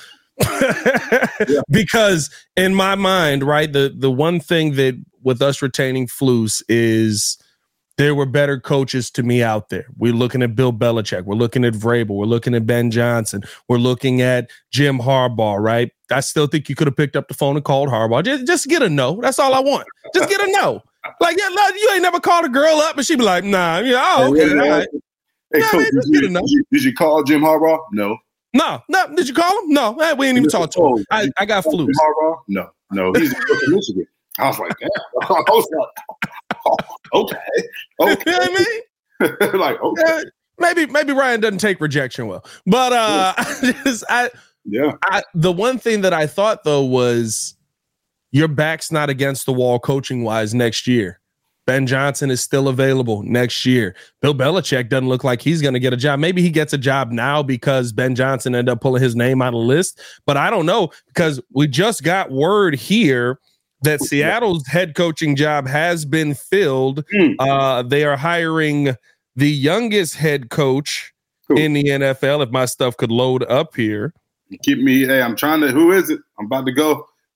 yeah. Because in my mind, right, the, the one thing that with us retaining Flus is there were better coaches to me out there. We're looking at Bill Belichick. We're looking at Vrabel. We're looking at Ben Johnson. We're looking at Jim Harbaugh, right? I still think you could have picked up the phone and called Harbaugh. Just, just get a no. That's all I want. Just get a no. Like, yeah, you ain't never called a girl up and she'd be like, nah. Yeah, oh, okay. Hey, all right. Hey, yeah, Coach, man, did, you, did, you, did you call Jim Harbaugh? No. No. No. Did you call him? No. Hey, we ain't even talked to him. I, I got Flus. Harbaugh? No. No. He's in Michigan. I was like, damn. I was like, oh, okay. Okay. You know what I mean? like, okay. Yeah, maybe, maybe Ryan doesn't take rejection well. But uh, I just, I, yeah. I, the one thing that I thought, though, was your back's not against the wall coaching-wise next year. Ben Johnson is still available next year. Bill Belichick doesn't look like he's going to get a job. Maybe he gets a job now because Ben Johnson ended up pulling his name out of the list. But I don't know, because we just got word here that Seattle's head coaching job has been filled. Mm. Uh, they are hiring the youngest head coach cool. in the N F L, if my stuff could load up here. Keep me, hey, I'm trying to, who is it? I'm about to go.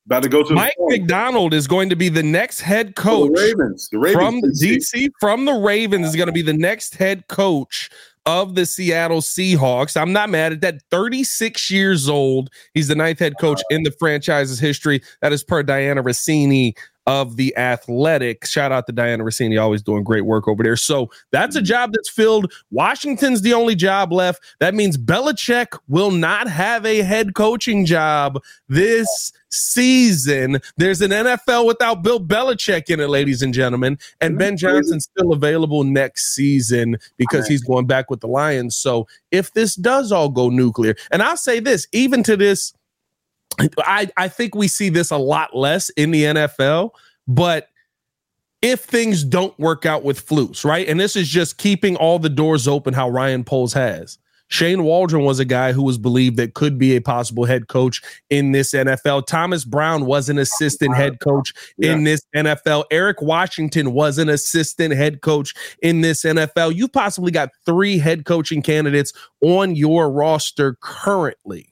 About to go to Mike Macdonald is going to be the next head coach. Oh, the Ravens. The Ravens from D C, from the Ravens is going to be the next head coach of the Seattle Seahawks. I'm not mad at that. thirty-six years old. He's the ninth head coach in the franchise's history. That is per Diana Rossini of The Athletic. Shout out to Diana Rossini, always doing great work over there. So that's a job that's filled. Washington's the only job left. That means Belichick will not have a head coaching job this season. There's an N F L without Bill Belichick in it, ladies and gentlemen. And Ben Johnson's still available next season because he's going back with the Lions. So if this does all go nuclear, and I'll say this, even to this, I, I think we see this a lot less in the N F L, but if things don't work out with Flus, right? And this is just keeping all the doors open how Ryan Poles has. Shane Waldron was a guy who was believed that could be a possible head coach in this N F L. Thomas Brown was an assistant head coach yeah. in this N F L. Eric Washington was an assistant head coach in this N F L. You possibly got three head coaching candidates on your roster currently.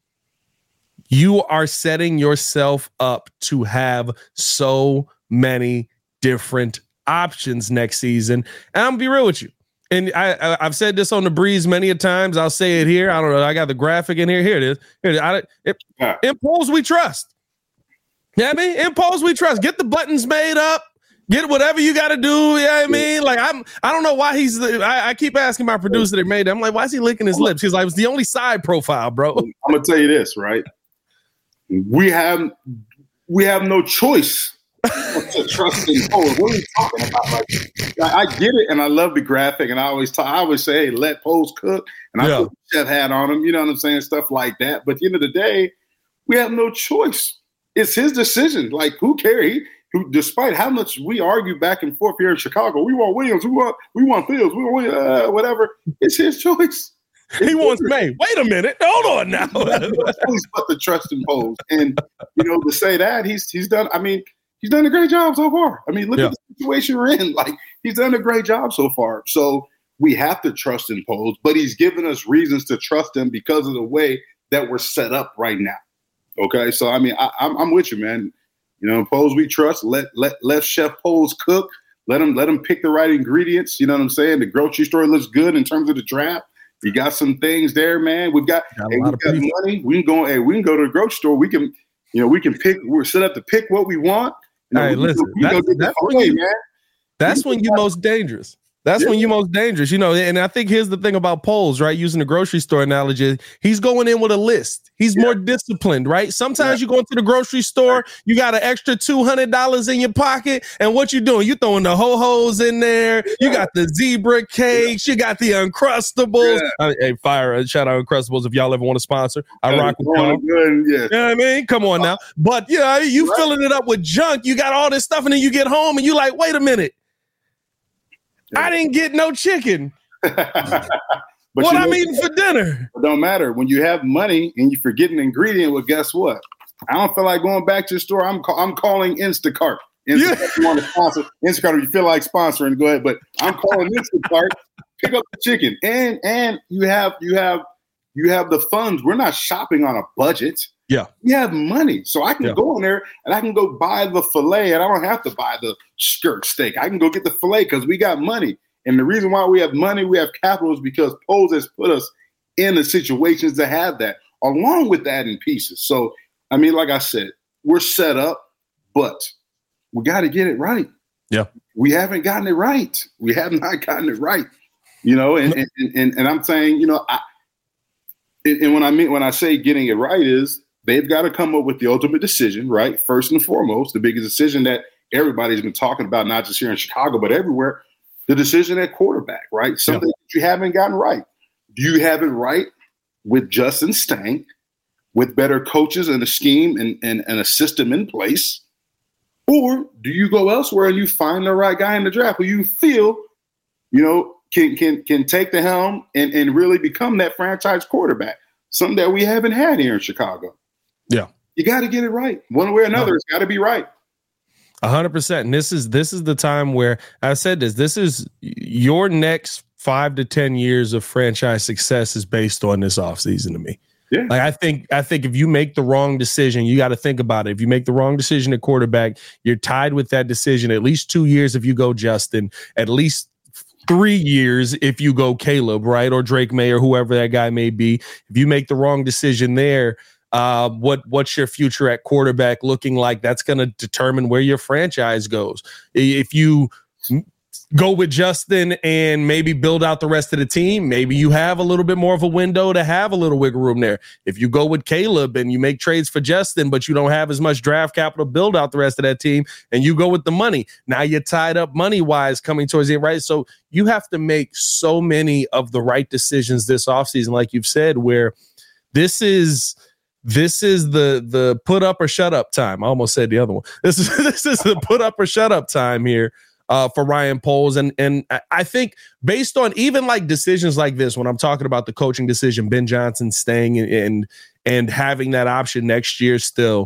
You are setting yourself up to have so many different options next season. And I'm gonna be real with you. And I, I, I've said this on the breeze many a times. I'll say it here. I don't know. I got the graphic in here. Here it is. Here it is. I, it, yeah. In Poles we trust. You know what I mean? In Poles we trust. Get the buttons made up. Get whatever you got to do. You know what I mean? Like, I'm, I don't know why he's, I, I keep asking my producer that made it. I'm like, why is he licking his lips? He's like, it's the only side profile, bro. I'm going to tell you this, right? We have we have no choice to trust in Poles. What are you talking about? Like, I get it, and I love the graphic, and I always talk, I always say, hey, let Poles cook, and I yeah. put the chef hat on him. You know what I'm saying? Stuff like that. But at the end of the day, we have no choice. It's his decision. Like, who cares? He, who, despite how much we argue back and forth here in Chicago, we want Williams, we want we want Fields, we want uh, whatever. It's his choice. He wants May. Wait a minute. Hold on now. He's put the trust in Poles. And, you know, to say that, he's he's done, I mean, he's done a great job so far. I mean, look yeah. at the situation we're in. Like, he's done a great job so far. So we have to trust in Poles, but he's given us reasons to trust him because of the way that we're set up right now. Okay? So, I mean, I, I'm, I'm with you, man. You know, Poles we trust. Let let let Chef Poles cook. Let him, let him pick the right ingredients. You know what I'm saying? The grocery store looks good in terms of the draft. You got some things there, man. We've got, got, hey, we've got money. We can go. Hey, we can go to the grocery store. We can, you know, we can pick. We're set up to pick what we want. You know, hey, we listen, can, we that's, that's, when you, man. that's when you're most dangerous. That's yeah. when you're most dangerous, you know. And I think here's the thing about Poles, right? Using the grocery store analogy, he's going in with a list. He's yeah. more disciplined, right? Sometimes yeah. you go into the grocery store, you got an extra two hundred dollars in your pocket, and what you doing? You throwing the ho-hos in there. Yeah. You got the zebra cakes. You got the Uncrustables. Yeah. I mean, hey, fire! Shout out Uncrustables if y'all ever want to sponsor. I yeah, rock with y'all. Good, yeah. You know what I mean? Come on now. But yeah, you right. filling it up with junk. You got all this stuff, and then you get home, and you like, wait a minute. I didn't get no chicken. what I'm know, eating for dinner. It don't matter. When you have money and you forget an ingredient, well, guess what? I don't feel like going back to the store. I'm ca- I'm calling Instacart. Instacart yeah. If you want to sponsor Instacart, if you feel like sponsoring, go ahead. But I'm calling Instacart. Pick up the chicken, and and you have you have you have the funds. We're not shopping on a budget. Yeah. We have money. So I can yeah. go in there and I can go buy the filet, and I don't have to buy the skirt steak. I can go get the filet because we got money. And the reason why we have money, we have capital, is because Poles has put us in the situations to have that, along with that in pieces. So, I mean, like I said, we're set up, but we got to get it right. Yeah. We haven't gotten it right. We have not gotten it right. You know, and and, and, and I'm saying, you know, I, and when I mean when I say getting it right is they've got to come up with the ultimate decision, right? First and foremost, the biggest decision that everybody's been talking about, not just here in Chicago, but everywhere, the decision at quarterback, right? Something yeah. that you haven't gotten right. Do you have it right with Justin Stank, with better coaches and a scheme and, and, and a system in place? Or do you go elsewhere and you find the right guy in the draft who you feel, you know, can can can take the helm and, and really become that franchise quarterback? Something that we haven't had here in Chicago. Yeah. You got to get it right. One way or another, no. It's got to be right. A hundred percent. And this is, this is the time where I said this, this is your next five to ten years of franchise success is based on this offseason to me. Yeah. Like I think I think if you make the wrong decision, you got to think about it. If you make the wrong decision at quarterback, you're tied with that decision at least two years if you go Justin, at least three years if you go Caleb, right? Or Drake May or whoever that guy may be. If you make the wrong decision there, uh, what what's your future at quarterback looking like? That's going to determine where your franchise goes. If you go with Justin and maybe build out the rest of the team, maybe you have a little bit more of a window to have a little wiggle room there. If you go with Caleb and you make trades for Justin, but you don't have as much draft capital to build out the rest of that team, and you go with the money, now you're tied up money-wise coming towards the end, right? So you have to make so many of the right decisions this offseason, like you've said, where this is this is the the put up or shut up time. I almost said the other one. This is this is the put up or shut up time here. Uh, for Ryan Poles. And and I think based on even like decisions like this, when I'm talking about the coaching decision, Ben Johnson staying and and, and having that option next year still,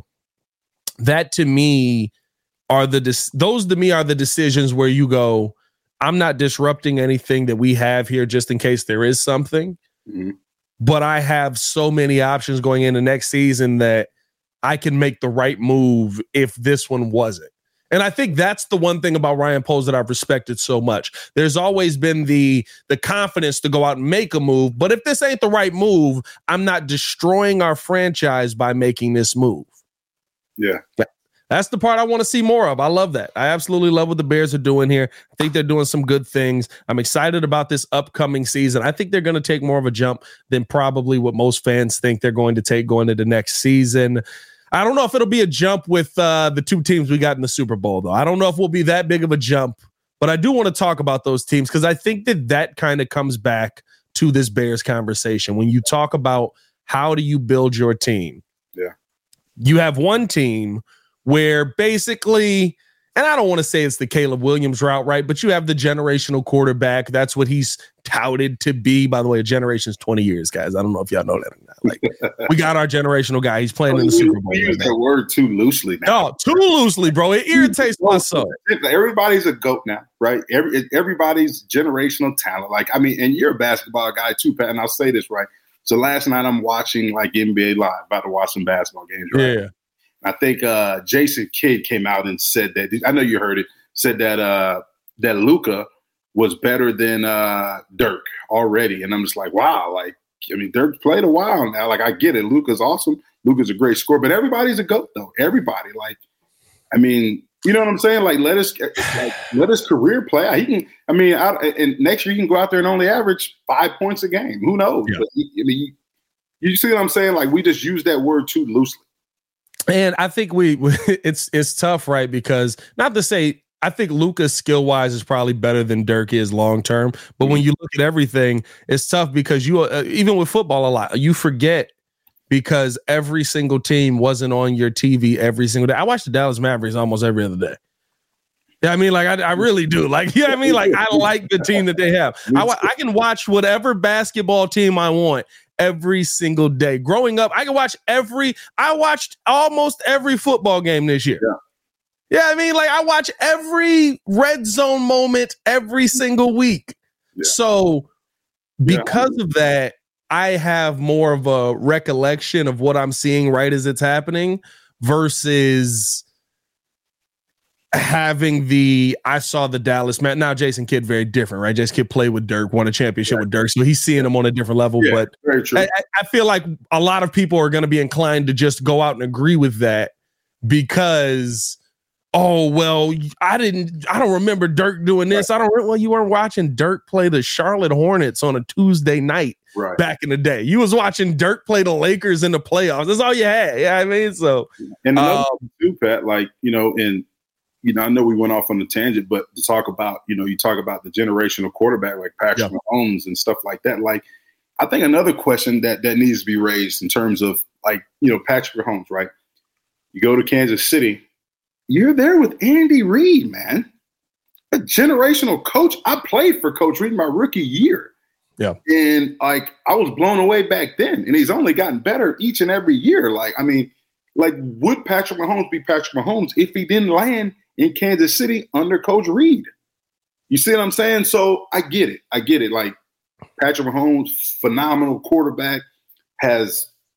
that to me are the those to me are the decisions where you go, I'm not disrupting anything that we have here just in case there is something. Mm-hmm. But I have so many options going into next season that I can make the right move if this one wasn't. And I think that's the one thing about Ryan Poles that I've respected so much. There's always been the the confidence to go out and make a move. But if this ain't the right move, I'm not destroying our franchise by making this move. Yeah. That's the part I want to see more of. I love that. I absolutely love what the Bears are doing here. I think they're doing some good things. I'm excited about this upcoming season. I think they're going to take more of a jump than probably what most fans think they're going to take going into next season. I don't know if it'll be a jump with uh, the two teams we got in the Super Bowl, though. I don't know if we'll be that big of a jump, but I do want to talk about those teams because I think that that kind of comes back to this Bears conversation. When you talk about how do you build your team, yeah, you have one team where basically, and I don't want to say it's the Caleb Williams route, right? But you have the generational quarterback. That's what he's touted to be. By the way, a generation's twenty years, guys. I don't know if y'all know that or not. Like, we got our generational guy. He's playing oh, in the Super Bowl. We use that word too loosely now. No, too loosely, bro. It irritates my soul. Everybody's a GOAT now, right? Every, everybody's generational talent. Like, I mean, and you're a basketball guy too, Pat, and I'll say this, right? So last night I'm watching like N B A Live, about to watch some basketball games, right? Yeah. I think uh, Jason Kidd came out and said that, I know you heard it, said that uh, that Luka was better than uh, Dirk already. And I'm just like, wow, like, I mean, Dirk played a while now. Like, I get it. Luka's awesome. Luka's a great scorer, but everybody's a GOAT, though. Everybody. Like, I mean, you know what I'm saying? Like, let us like, let his career play out. He can, I mean, I, and next year he can go out there and only average five points a game. Who knows? Yeah. But, I mean, you, you see what I'm saying? Like, we just use that word too loosely. And I think we, we it's it's tough, right? Because not to say I think Luka skill wise is probably better than Dirk is long term, but mm-hmm. when you look at everything, it's tough because you uh, even with football a lot you forget because every single team wasn't on your T V every single day. I watch the Dallas Mavericks almost every other day. Yeah, I mean, like I, I really do. Like, yeah, I mean, like I like the team that they have. I, I can watch whatever basketball team I want every single day. Growing up, I can watch every, I watched almost every football game this year. Yeah, yeah I mean, like I watch every red zone moment every single week. Yeah. So because yeah. of that, I have more of a recollection of what I'm seeing right as it's happening versus having the I saw the Dallas man. Now Jason Kidd very different, right? Jason Kidd played with Dirk, won a championship right. with Dirk, so he's seeing him on a different level. Yeah, but very true. I, I feel like a lot of people are going to be inclined to just go out and agree with that because, oh well, I didn't, I don't remember Dirk doing this. Right. I don't. Well, you weren't watching Dirk play the Charlotte Hornets on a Tuesday night right. back in the day. You was watching Dirk play the Lakers in the playoffs. That's all you had. Yeah, you know I mean, so and another um, thing too, Pat, like you know, in You know, I know we went off on the tangent, but to talk about, you know, you talk about the generational quarterback like Patrick yeah. Mahomes and stuff like that. Like, I think another question that that needs to be raised in terms of like, you know, Patrick Mahomes, right? You go to Kansas City, you're there with Andy Reid, man, a generational coach. I played for Coach Reid my rookie year. Yeah. And like, I was blown away back then, and he's only gotten better each and every year. Like, I mean, like, would Patrick Mahomes be Patrick Mahomes if he didn't land in Kansas City under Coach Reid? You see what I'm saying? So I get it. I get it. Like Patrick Mahomes, phenomenal quarterback, has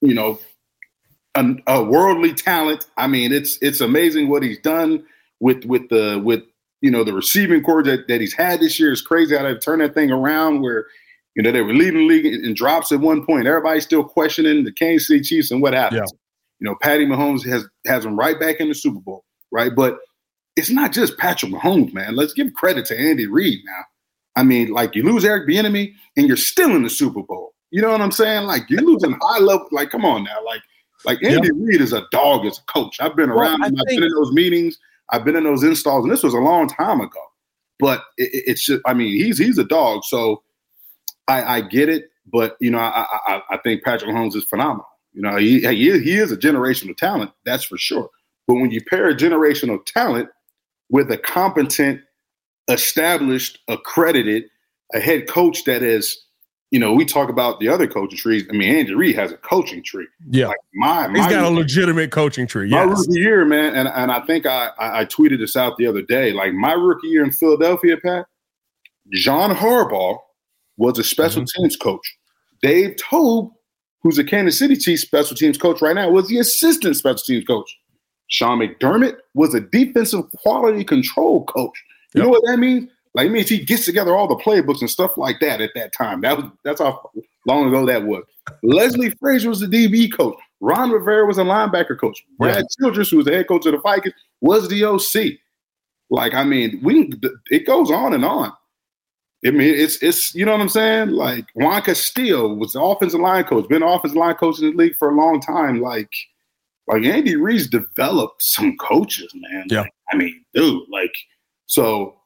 you know, a, a worldly talent. I mean, it's it's amazing what he's done with with the with you know the receiving core that, that he's had this year. Is crazy how they've turned that thing around. Where you know they were leading the league in, in drops at one point. Everybody's still questioning the Kansas City Chiefs and what happens. Yeah. You know, Patty Mahomes has has them right back in the Super Bowl, right? But it's not just Patrick Mahomes, man. Let's give credit to Andy Reid now. I mean, like you lose Eric Bieniemy and you're still in the Super Bowl. You know what I'm saying? Like you're losing high level. Like, come on now. Like, like Andy yep. Reid is a dog as a coach. I've been around well, him. I've think- been in those meetings. I've been in those installs, and this was a long time ago. But it, it's just, I mean, he's he's a dog. So I, I get it. But, you know, I, I I think Patrick Mahomes is phenomenal. You know, he, he is, he is a generational talent. That's for sure. But when you pair a generational talent with a competent, established, accredited, a head coach that is, you know, we talk about the other coaching trees. I mean, Andy Reid has a coaching tree. Yeah. Like my, He's my got a legitimate coaching tree. My Yes. rookie year, man, and, and I think I, I, I tweeted this out the other day. Like my rookie year in Philadelphia, Pat, John Harbaugh was a special mm-hmm. teams coach. Dave Toub, who's a Kansas City Chiefs special teams coach right now, was the assistant special teams coach. Sean McDermott was a defensive quality control coach. You yep. know what that means? Like, it means he gets together all the playbooks and stuff like that at that time. That was That's how long ago that was. Leslie Frazier was the D B coach. Ron Rivera was a linebacker coach. Brad yeah. Childress, who was the head coach of the Vikings, was the O C. Like, I mean, we it goes on and on. I mean, it's, it's you know what I'm saying? Like, Juan Castillo was the offensive line coach, been offensive line coach in the league for a long time. Like, like Andy Reid's developed some coaches, man. Yeah. Like, I mean, dude, like, so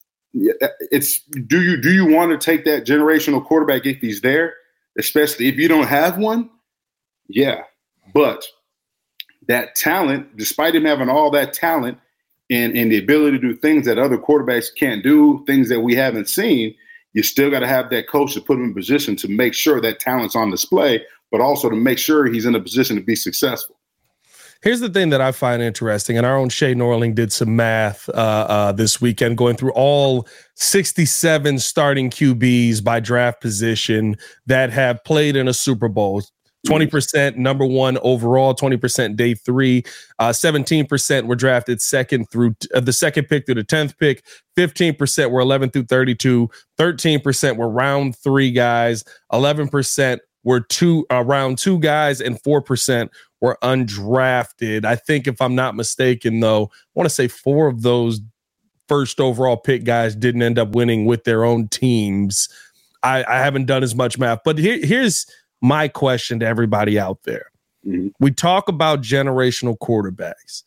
it's do you do you want to take that generational quarterback if he's there, especially if you don't have one? Yeah. But that talent, despite him having all that talent and, and the ability to do things that other quarterbacks can't do, things that we haven't seen, you still got to have that coach to put him in position to make sure that talent's on display, but also to make sure he's in a position to be successful. Here's the thing that I find interesting, and our own Shay Norling did some math uh, uh, this weekend, going through all sixty-seven starting Q Bs by draft position that have played in a Super Bowl. twenty percent number one overall, twenty percent day three, uh, seventeen percent were drafted second through t- uh, the second pick through the tenth pick, fifteen percent were eleven through thirty-two, thirteen percent were round three guys, eleven percent were two uh, round two guys, and four percent were undrafted. I think, if I'm not mistaken, though, I want to say four of those first overall pick guys didn't end up winning with their own teams. I, I haven't done as much math, but here, here's my question to everybody out there. Mm-hmm. We talk about generational quarterbacks.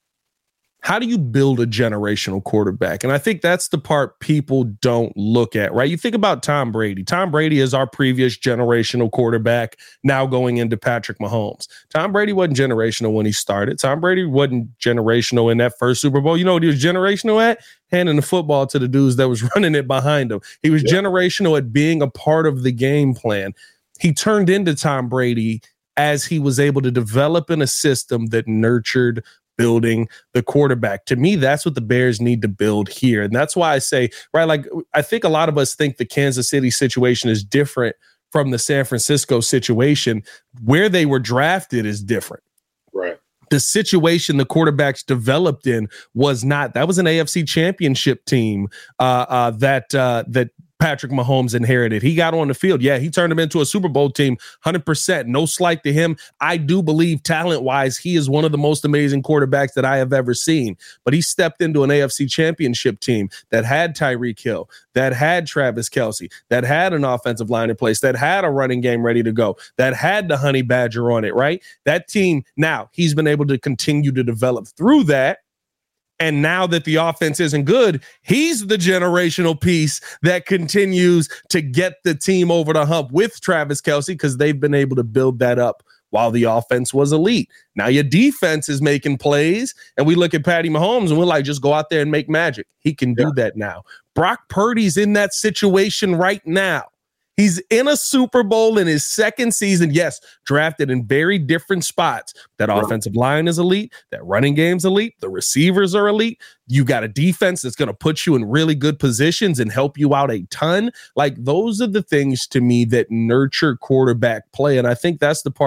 How do you build a generational quarterback? And I think that's the part people don't look at, right? You think about Tom Brady. Tom Brady is our previous generational quarterback, now going into Patrick Mahomes. Tom Brady wasn't generational when he started. Tom Brady wasn't generational in that first Super Bowl. You know what he was generational at? Handing the football to the dudes that was running it behind him. He was yeah. generational at being a part of the game plan. He turned into Tom Brady as he was able to develop in a system that nurtured building the quarterback. To me, that's what the Bears need to build here. And that's why I say, right, like, I think a lot of us think the Kansas City situation is different from the San Francisco situation. Where they were drafted is different. Right. The situation the quarterbacks developed in was not. That was an A F C championship team uh, uh, that uh, that Patrick Mahomes inherited. He got on the field. Yeah, he turned him into a Super Bowl team, one hundred percent. No slight to him. I do believe talent-wise, he is one of the most amazing quarterbacks that I have ever seen. But he stepped into an A F C championship team that had Tyreek Hill, that had Travis Kelce, that had an offensive line in place, that had a running game ready to go, that had the Honey Badger on it, right? That team, now, he's been able to continue to develop through that. And now that the offense isn't good, he's the generational piece that continues to get the team over the hump with Travis Kelce, because they've been able to build that up while the offense was elite. Now your defense is making plays, and we look at Patty Mahomes and we're like, just go out there and make magic. He can do yeah. that now. Brock Purdy's in that situation right now. He's in a Super Bowl in his second season. Yes, drafted in very different spots. That right. offensive line is elite. That running game's elite. The receivers are elite. You got a defense that's going to put you in really good positions and help you out a ton. Like, those are the things to me that nurture quarterback play. And I think that's the part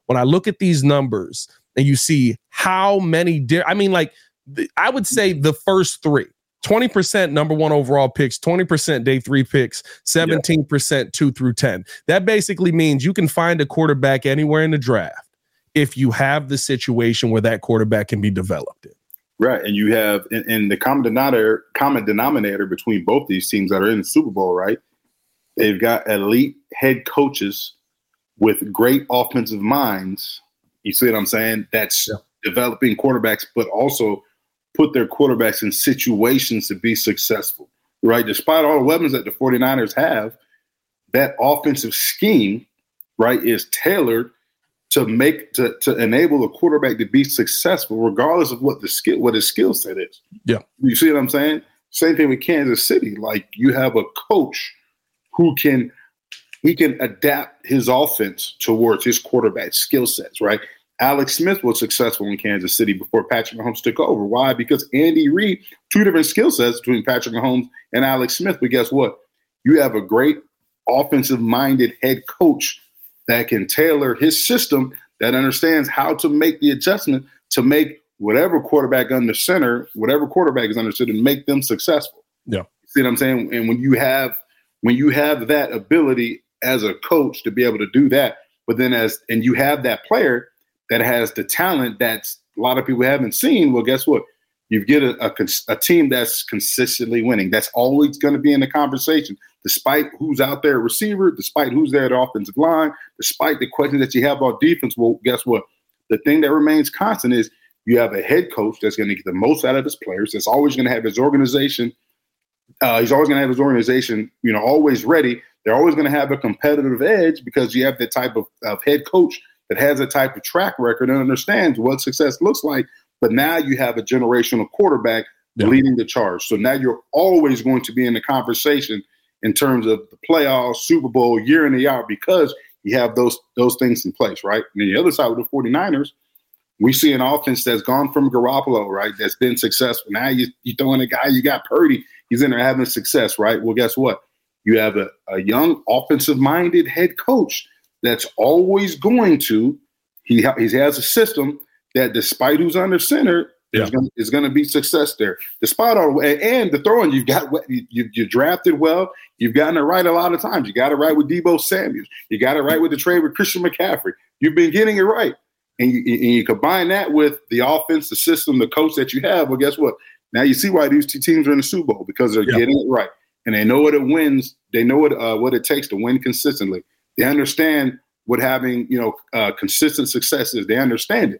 when I look at these numbers and you see how many, di- I mean, like, I would say the first three, twenty percent number one overall picks, twenty percent day three picks, seventeen percent two through ten. That basically means you can find a quarterback anywhere in the draft if you have the situation where that quarterback can be developed in. Right. And you have, and, and the common denominator, common denominator between both these teams that are in the Super Bowl, right? They've got elite head coaches with great offensive minds. You see what I'm saying? That's yeah. developing quarterbacks, but also put their quarterbacks in situations to be successful, right? Despite all the weapons that the 49ers have, that offensive scheme, right, is tailored to make to, to enable a quarterback to be successful, regardless of what the skill what his skill set is. Yeah, you see what I'm saying? Same thing with Kansas City. Like, you have a coach who can he can adapt his offense towards his quarterback skill sets, right? Alex Smith was successful in Kansas City before Patrick Mahomes took over. Why? Because Andy Reid, two different skill sets between Patrick Mahomes and Alex Smith. But guess what? You have a great offensive-minded head coach that can tailor his system, that understands how to make the adjustment to make whatever quarterback under center, whatever quarterback is under center, and make them successful. Yeah. See what I'm saying? And when you have when you have that ability as a coach to be able to do that, but then as and you have that player that has the talent that a lot of people haven't seen, well, guess what? You get a, a, a team that's consistently winning. That's always going to be in the conversation, despite who's out there at receiver, despite who's there at the offensive line, despite the questions that you have on defense. Well, guess what? The thing that remains constant is you have a head coach that's going to get the most out of his players. That's always going to have his organization. Uh, he's always going to have his organization, you know, always ready. They're always going to have a competitive edge because you have the type of, of head coach that has a type of track record and understands what success looks like. But now you have a generational quarterback yeah. leading the charge. So now you're always going to be in the conversation in terms of the playoffs, Super Bowl, year in and year out, because you have those those things in place, right? And then the other side with the 49ers, we see an offense that's gone from Garoppolo, right, that's been successful. Now you, you throw in a guy, you got Purdy, he's in there having success, right? Well, guess what? You have a, a young offensive-minded head coach that's always going to he, – he has a system that despite who's under center, there's yeah. going to be success there. Despite all – and the throwing, you've got you, – you drafted well. You've gotten it right a lot of times. You got it right with Deebo Samuel. You got it right with the trade with Christian McCaffrey. You've been getting it right. And you, and you combine that with the offense, the system, the coach that you have, well, guess what? Now you see why these two teams are in the Super Bowl, because they're yeah. getting it right. And they know what it wins. They know what uh, what it takes to win consistently. They understand what having, you know, uh, consistent success is. They understand it.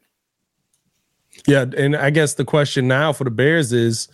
Yeah, and I guess the question now for the Bears is,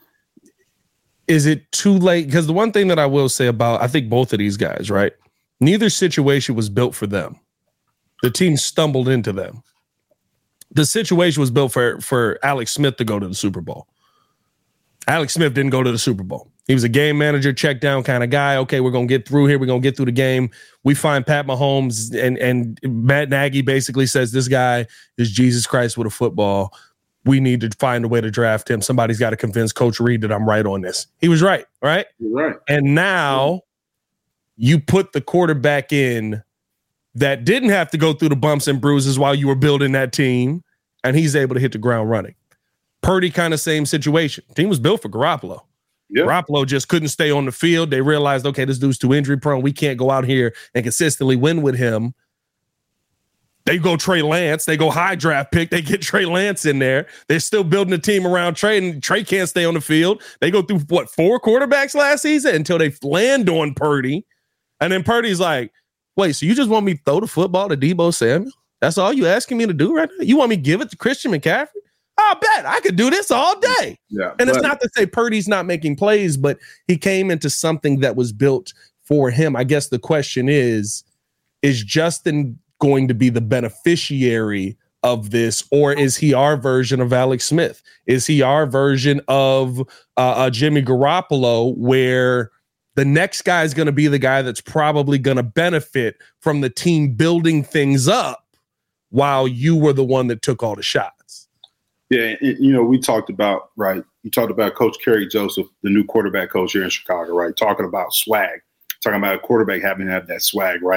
is it too late? Because the one thing that I will say about, I think both of these guys, right? Neither situation was built for them. The team stumbled into them. The situation was built for, for Alex Smith to go to the Super Bowl. Alex Smith didn't go to the Super Bowl. He was a game manager, check down kind of guy. Okay, we're going to get through here. We're going to get through the game. We find Pat Mahomes, and, and Matt Nagy basically says this guy is Jesus Christ with a football. We need to find a way to draft him. Somebody's got to convince Coach Reid that I'm right on this. He was right, right? You're right. And now you put the quarterback in that didn't have to go through the bumps and bruises while you were building that team, and he's able to hit the ground running. Purdy, kind of same situation. Team was built for Garoppolo. Yep. Garoppolo just couldn't stay on the field. They realized, okay, this dude's too injury prone. We can't go out here and consistently win with him. They go Trey Lance. They go high draft pick. They get Trey Lance in there. They're still building a team around Trey, and Trey can't stay on the field. They go through, what, four quarterbacks last season until they land on Purdy. And then Purdy's like, wait, so you just want me to throw the football to Deebo Samuel? That's all you asking me to do right now? You want me to give it to Christian McCaffrey? I bet I could do this all day. Yeah, and it's not to say Purdy's not making plays, but he came into something that was built for him. I guess the question is, is Justin going to be the beneficiary of this, or is he our version of Alex Smith? Is he our version of uh, uh, Jimmy Garoppolo, where the next guy is going to be the guy that's probably going to benefit from the team building things up while you were the one that took all the shots? Yeah, you know, we talked about, right, you talked about Coach Kerry Joseph, the new quarterback coach here in Chicago, right, talking about swag, talking about a quarterback having to have that swag, right?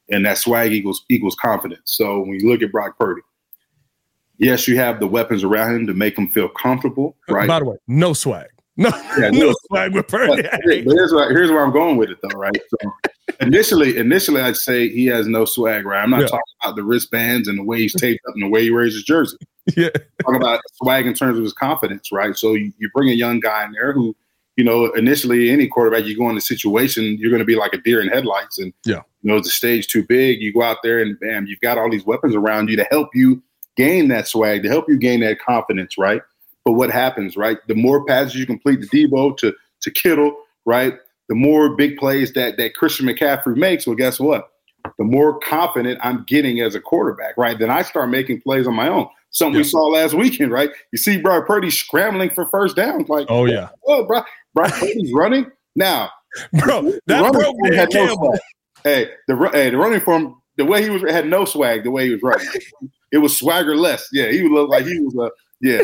and that swag equals equals confidence. So when you look at Brock Purdy, yes, you have the weapons around him to make him feel comfortable, right? By the way, no swag. No, yeah, no, no swag with Purdy. But, but here's, where, here's where I'm going with it, though, right? So initially, initially, I'd say he has no swag, right? I'm not yeah. talking about the wristbands and the way he's taped up and the way he wears his jersey. Yeah, I'm talking about swag in terms of his confidence, right? So you, you bring a young guy in there who, you know, initially any quarterback, you go in a situation, you're going to be like a deer in headlights, and yeah, you know, the stage too big. You go out there and bam, you've got all these weapons around you to help you gain that swag, to help you gain that confidence, right? But what happens, right? The more passes you complete to Debo, to to Kittle, right? The more big plays that that Christian McCaffrey makes. Well, guess what? The more confident I'm getting as a quarterback, right? Then I start making plays on my own. Something yeah. we saw last weekend, right? You see Brock Purdy scrambling for first downs. Like, oh yeah, oh, Brock, Brock Purdy's running now, bro. That broke Dan Campbell. No hey, the hey, the running form, the way he was had no swag. The way he was running, it was swaggerless. Yeah, he would look like he was a. Yeah,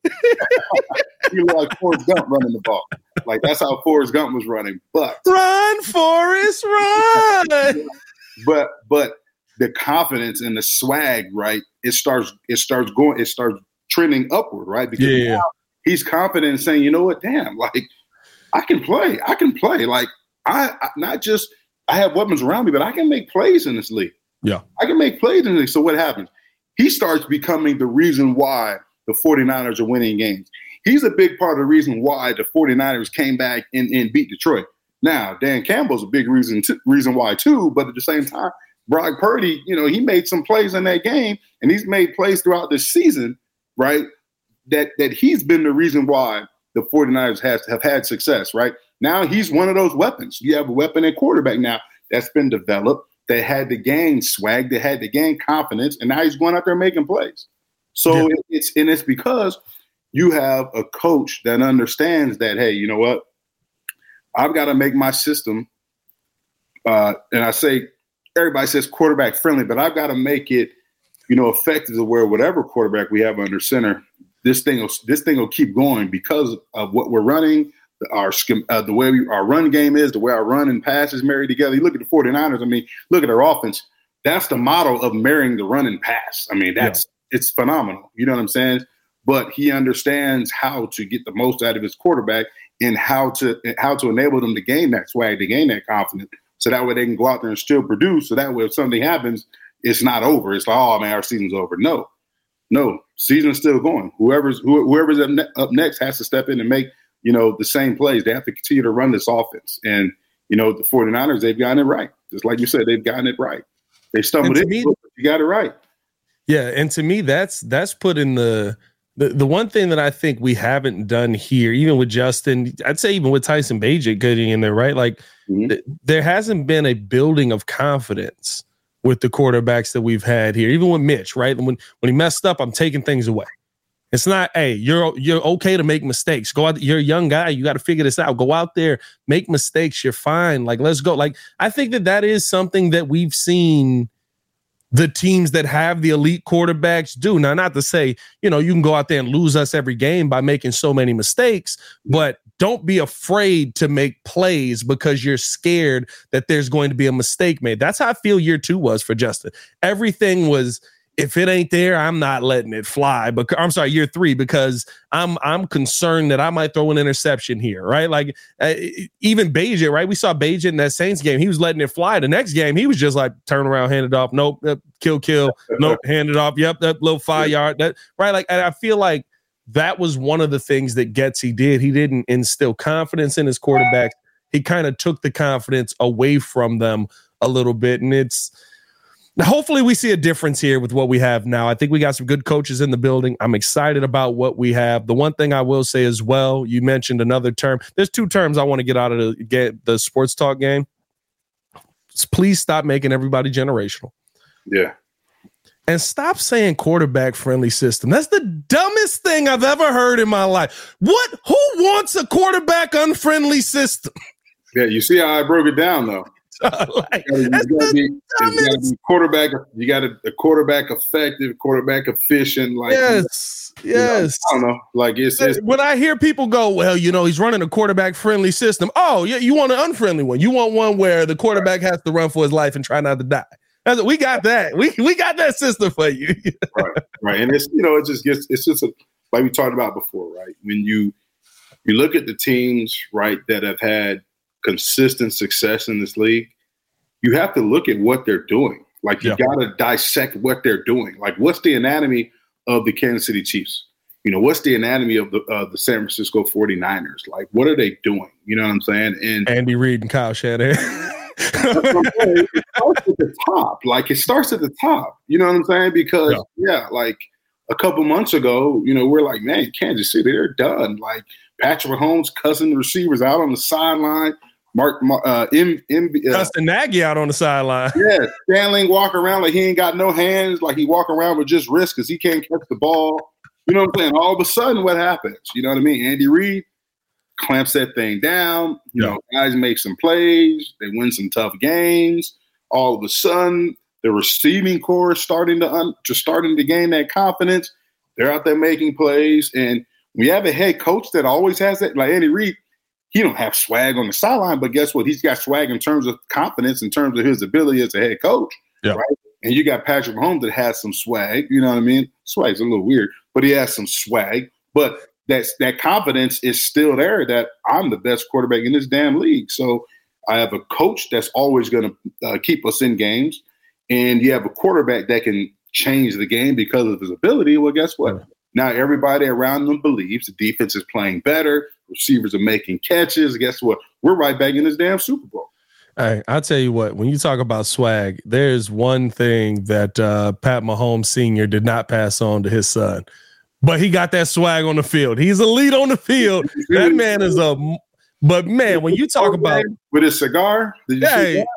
he looked like Forrest Gump running the ball. Like that's how Forrest Gump was running. But run, Forrest, run. but but the confidence and the swag, right? It starts it starts going. It starts trending upward, right? Because yeah. now he's confident in saying, you know what, damn, like I can play. I can play. Like I, I not just I have weapons around me, but I can make plays in this league. Yeah, I can make plays in this league. So what happens? He starts becoming the reason why the 49ers are winning games. He's a big part of the reason why the 49ers came back and, and beat Detroit. Now, Dan Campbell's a big reason to, reason why too, but at the same time, Brock Purdy, you know, he made some plays in that game, and he's made plays throughout this season, right, that that he's been the reason why the 49ers has, have had success, right? Now he's one of those weapons. You have a weapon at quarterback now that's been developed, that had to gain swag, that had to gain confidence, and now he's going out there making plays. So yeah. it's and it's because you have a coach that understands that, hey, you know what? I've got to make my system, uh, and I say everybody says quarterback friendly, but I've got to make it, you know, effective to where whatever quarterback we have under center, this thing will this thing will keep going because of what we're running, our uh, the way we, our run game is, the way our run and pass is married together. You look at the 49ers. I mean, look at their offense. That's the model of marrying the run and pass. I mean, that's. Yeah. It's phenomenal. You know what I'm saying? But he understands how to get the most out of his quarterback and how to how to enable them to gain that swag, to gain that confidence. So that way they can go out there and still produce. So that way if something happens, it's not over. It's like, oh, man, our season's over. No, no, season's still going. Whoever's who, whoever's up, ne- up next has to step in and make, you know, the same plays. They have to continue to run this offense. And, you know, the 49ers, they've gotten it right. Just like you said, they've gotten it right. They stumbled in, me, but you got it right. Yeah, and to me, that's that's put in the, the the one thing that I think we haven't done here, even with Justin, I'd say even with Tyson Bagent getting in there, right? Like mm-hmm. th- there hasn't been a building of confidence with the quarterbacks that we've had here, even with Mitch, right? When when he messed up, I'm taking things away. It's not, hey, you're you're okay to make mistakes. Go out, you're a young guy, you got to figure this out. Go out there, make mistakes, you're fine. Like, let's go. Like, I think that that is something that we've seen the teams that have the elite quarterbacks do. Now, not to say, you know, you can go out there and lose us every game by making so many mistakes, but don't be afraid to make plays because you're scared that there's going to be a mistake made. That's how I feel year two was for Justin. Everything was, if it ain't there, I'm not letting it fly. But I'm sorry, year three, because I'm I'm concerned that I might throw an interception here, right? Like uh, even Bagent, right? We saw Bagent in that Saints game. He was letting it fly. The next game, he was just like, turn around, hand it off. Nope, uh, kill, kill. Nope, hand it off. Yep, that little five yard. That right? Like, and I feel like that was one of the things that Getsy did. He didn't instill confidence in his quarterbacks. He kind of took the confidence away from them a little bit, and it's. Now, hopefully we see a difference here with what we have now. I think we got some good coaches in the building. I'm excited about what we have. The one thing I will say as well, you mentioned another term. There's two terms I want to get out of the get the sports talk game. Please stop making everybody generational. Yeah. And stop saying quarterback friendly system. That's the dumbest thing I've ever heard in my life. What? Who wants a quarterback unfriendly system? Yeah, you see how I broke it down though. like, you gotta, you gotta be, you gotta be quarterback. You got a quarterback effective, quarterback efficient. Like yes, you know, yes. I don't know. Like it's, it's when I hear people go, well, you know, he's running a quarterback friendly system. Oh, yeah, you want an unfriendly one. You want one where the quarterback has to run for his life and try not to die. That's, we got that. We we got that system for you. Right, right. And it's, you know, it just gets, it's just a, like we talked about before, right? When you you look at the teams, right, that have had consistent success in this league, you have to look at what they're doing. Like, you yeah. got to dissect what they're doing. Like, what's the anatomy of the Kansas City Chiefs? You know, what's the anatomy of the uh, the San Francisco forty-niners? Like, what are they doing? You know what I'm saying? And Andy Reid and Kyle Shanahan. It starts at the top. Like, it starts at the top. You know what I'm saying? Because, yeah, yeah like a couple months ago, you know, we're like, man, Kansas City, they're done. Like, Patrick Mahomes cussing the receivers out on the sideline. Mark, uh, M, M, uh, Dustin Nagy out on the sideline. Yeah, Stanley walk around like he ain't got no hands, like he walk around with just wrists because he can't catch the ball. You know what I'm saying? All of a sudden, what happens? You know what I mean? Andy Reid clamps that thing down. You yeah. know, guys make some plays. They win some tough games. All of a sudden, the receiving core is starting to un- just starting to gain that confidence. They're out there making plays, and we have a head coach that always has that. Like Andy Reid, he don't have swag on the sideline, but guess what? He's got swag in terms of confidence, in terms of his ability as a head coach, yeah. right? And you got Patrick Mahomes that has some swag. You know what I mean? Swag's a little weird, but he has some swag. But that's that confidence is still there that I'm the best quarterback in this damn league. So I have a coach that's always going to uh, keep us in games, and you have a quarterback that can change the game because of his ability. Well, guess what? Yeah. Now everybody around them believes the defense is playing better. Receivers are making catches. Guess what? We're right back in this damn Super Bowl. Hey, I'll tell you what, when you talk about swag, there's one thing that uh, Pat Mahomes Senior did not pass on to his son, but he got that swag on the field. He's elite on the field. That man is a, but man, when you talk about. With his cigar? Did you hey, see that?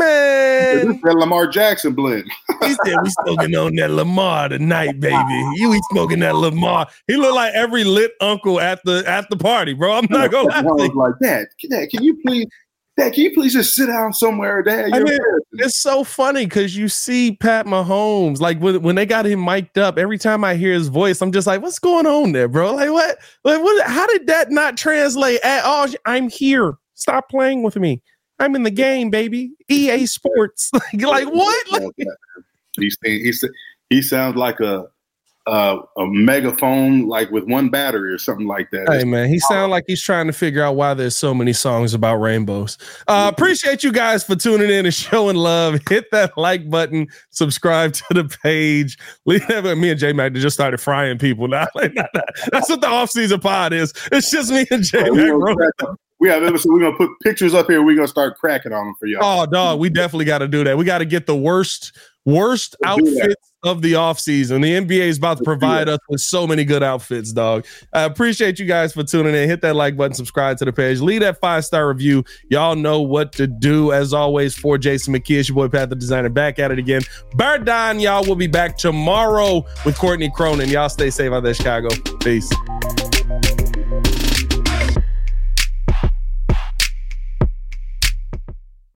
Man. This is that Lamar Jackson blend. He said, we smoking on that Lamar tonight, baby. You ain't smoking that Lamar. He looked like every lit uncle at the at the party, bro. I'm not going to lie. I was like, Dad, Dad, can you please, Dad, can you please just sit down somewhere, Dad? I mean, it's so funny because you see Pat Mahomes, like when, when they got him mic'd up, every time I hear his voice, I'm just like, what's going on there, bro? Like, what? Like, what? How did that not translate at all? I'm here. Stop playing with me. I'm in the game, baby. E A Sports. like, like what? Like, he's he's he sounds like a uh, a megaphone, like with one battery or something like that. Hey man, he sounds like he's trying to figure out why there's so many songs about rainbows. Uh, appreciate you guys for tuning in and showing love. Hit that like button. Subscribe to the page. Leave that. Me and J Mac just started frying people now. That's what the off season pod is. It's just me and J Mac. We have so we're gonna put pictures up here. We're gonna start cracking on them for y'all. Oh, dog, we definitely got to do that. We got to get the worst, worst outfits of the offseason. The N B A is about to provide us with so many good outfits, dog. I appreciate you guys for tuning in. Hit that like button, subscribe to the page, leave that five star review. Y'all know what to do. As always, for Jason McKee, it's your boy Pat the Designer, back at it again. Bird Don, y'all will be back tomorrow with Courtney Cronin. Y'all stay safe out there, Chicago. Peace.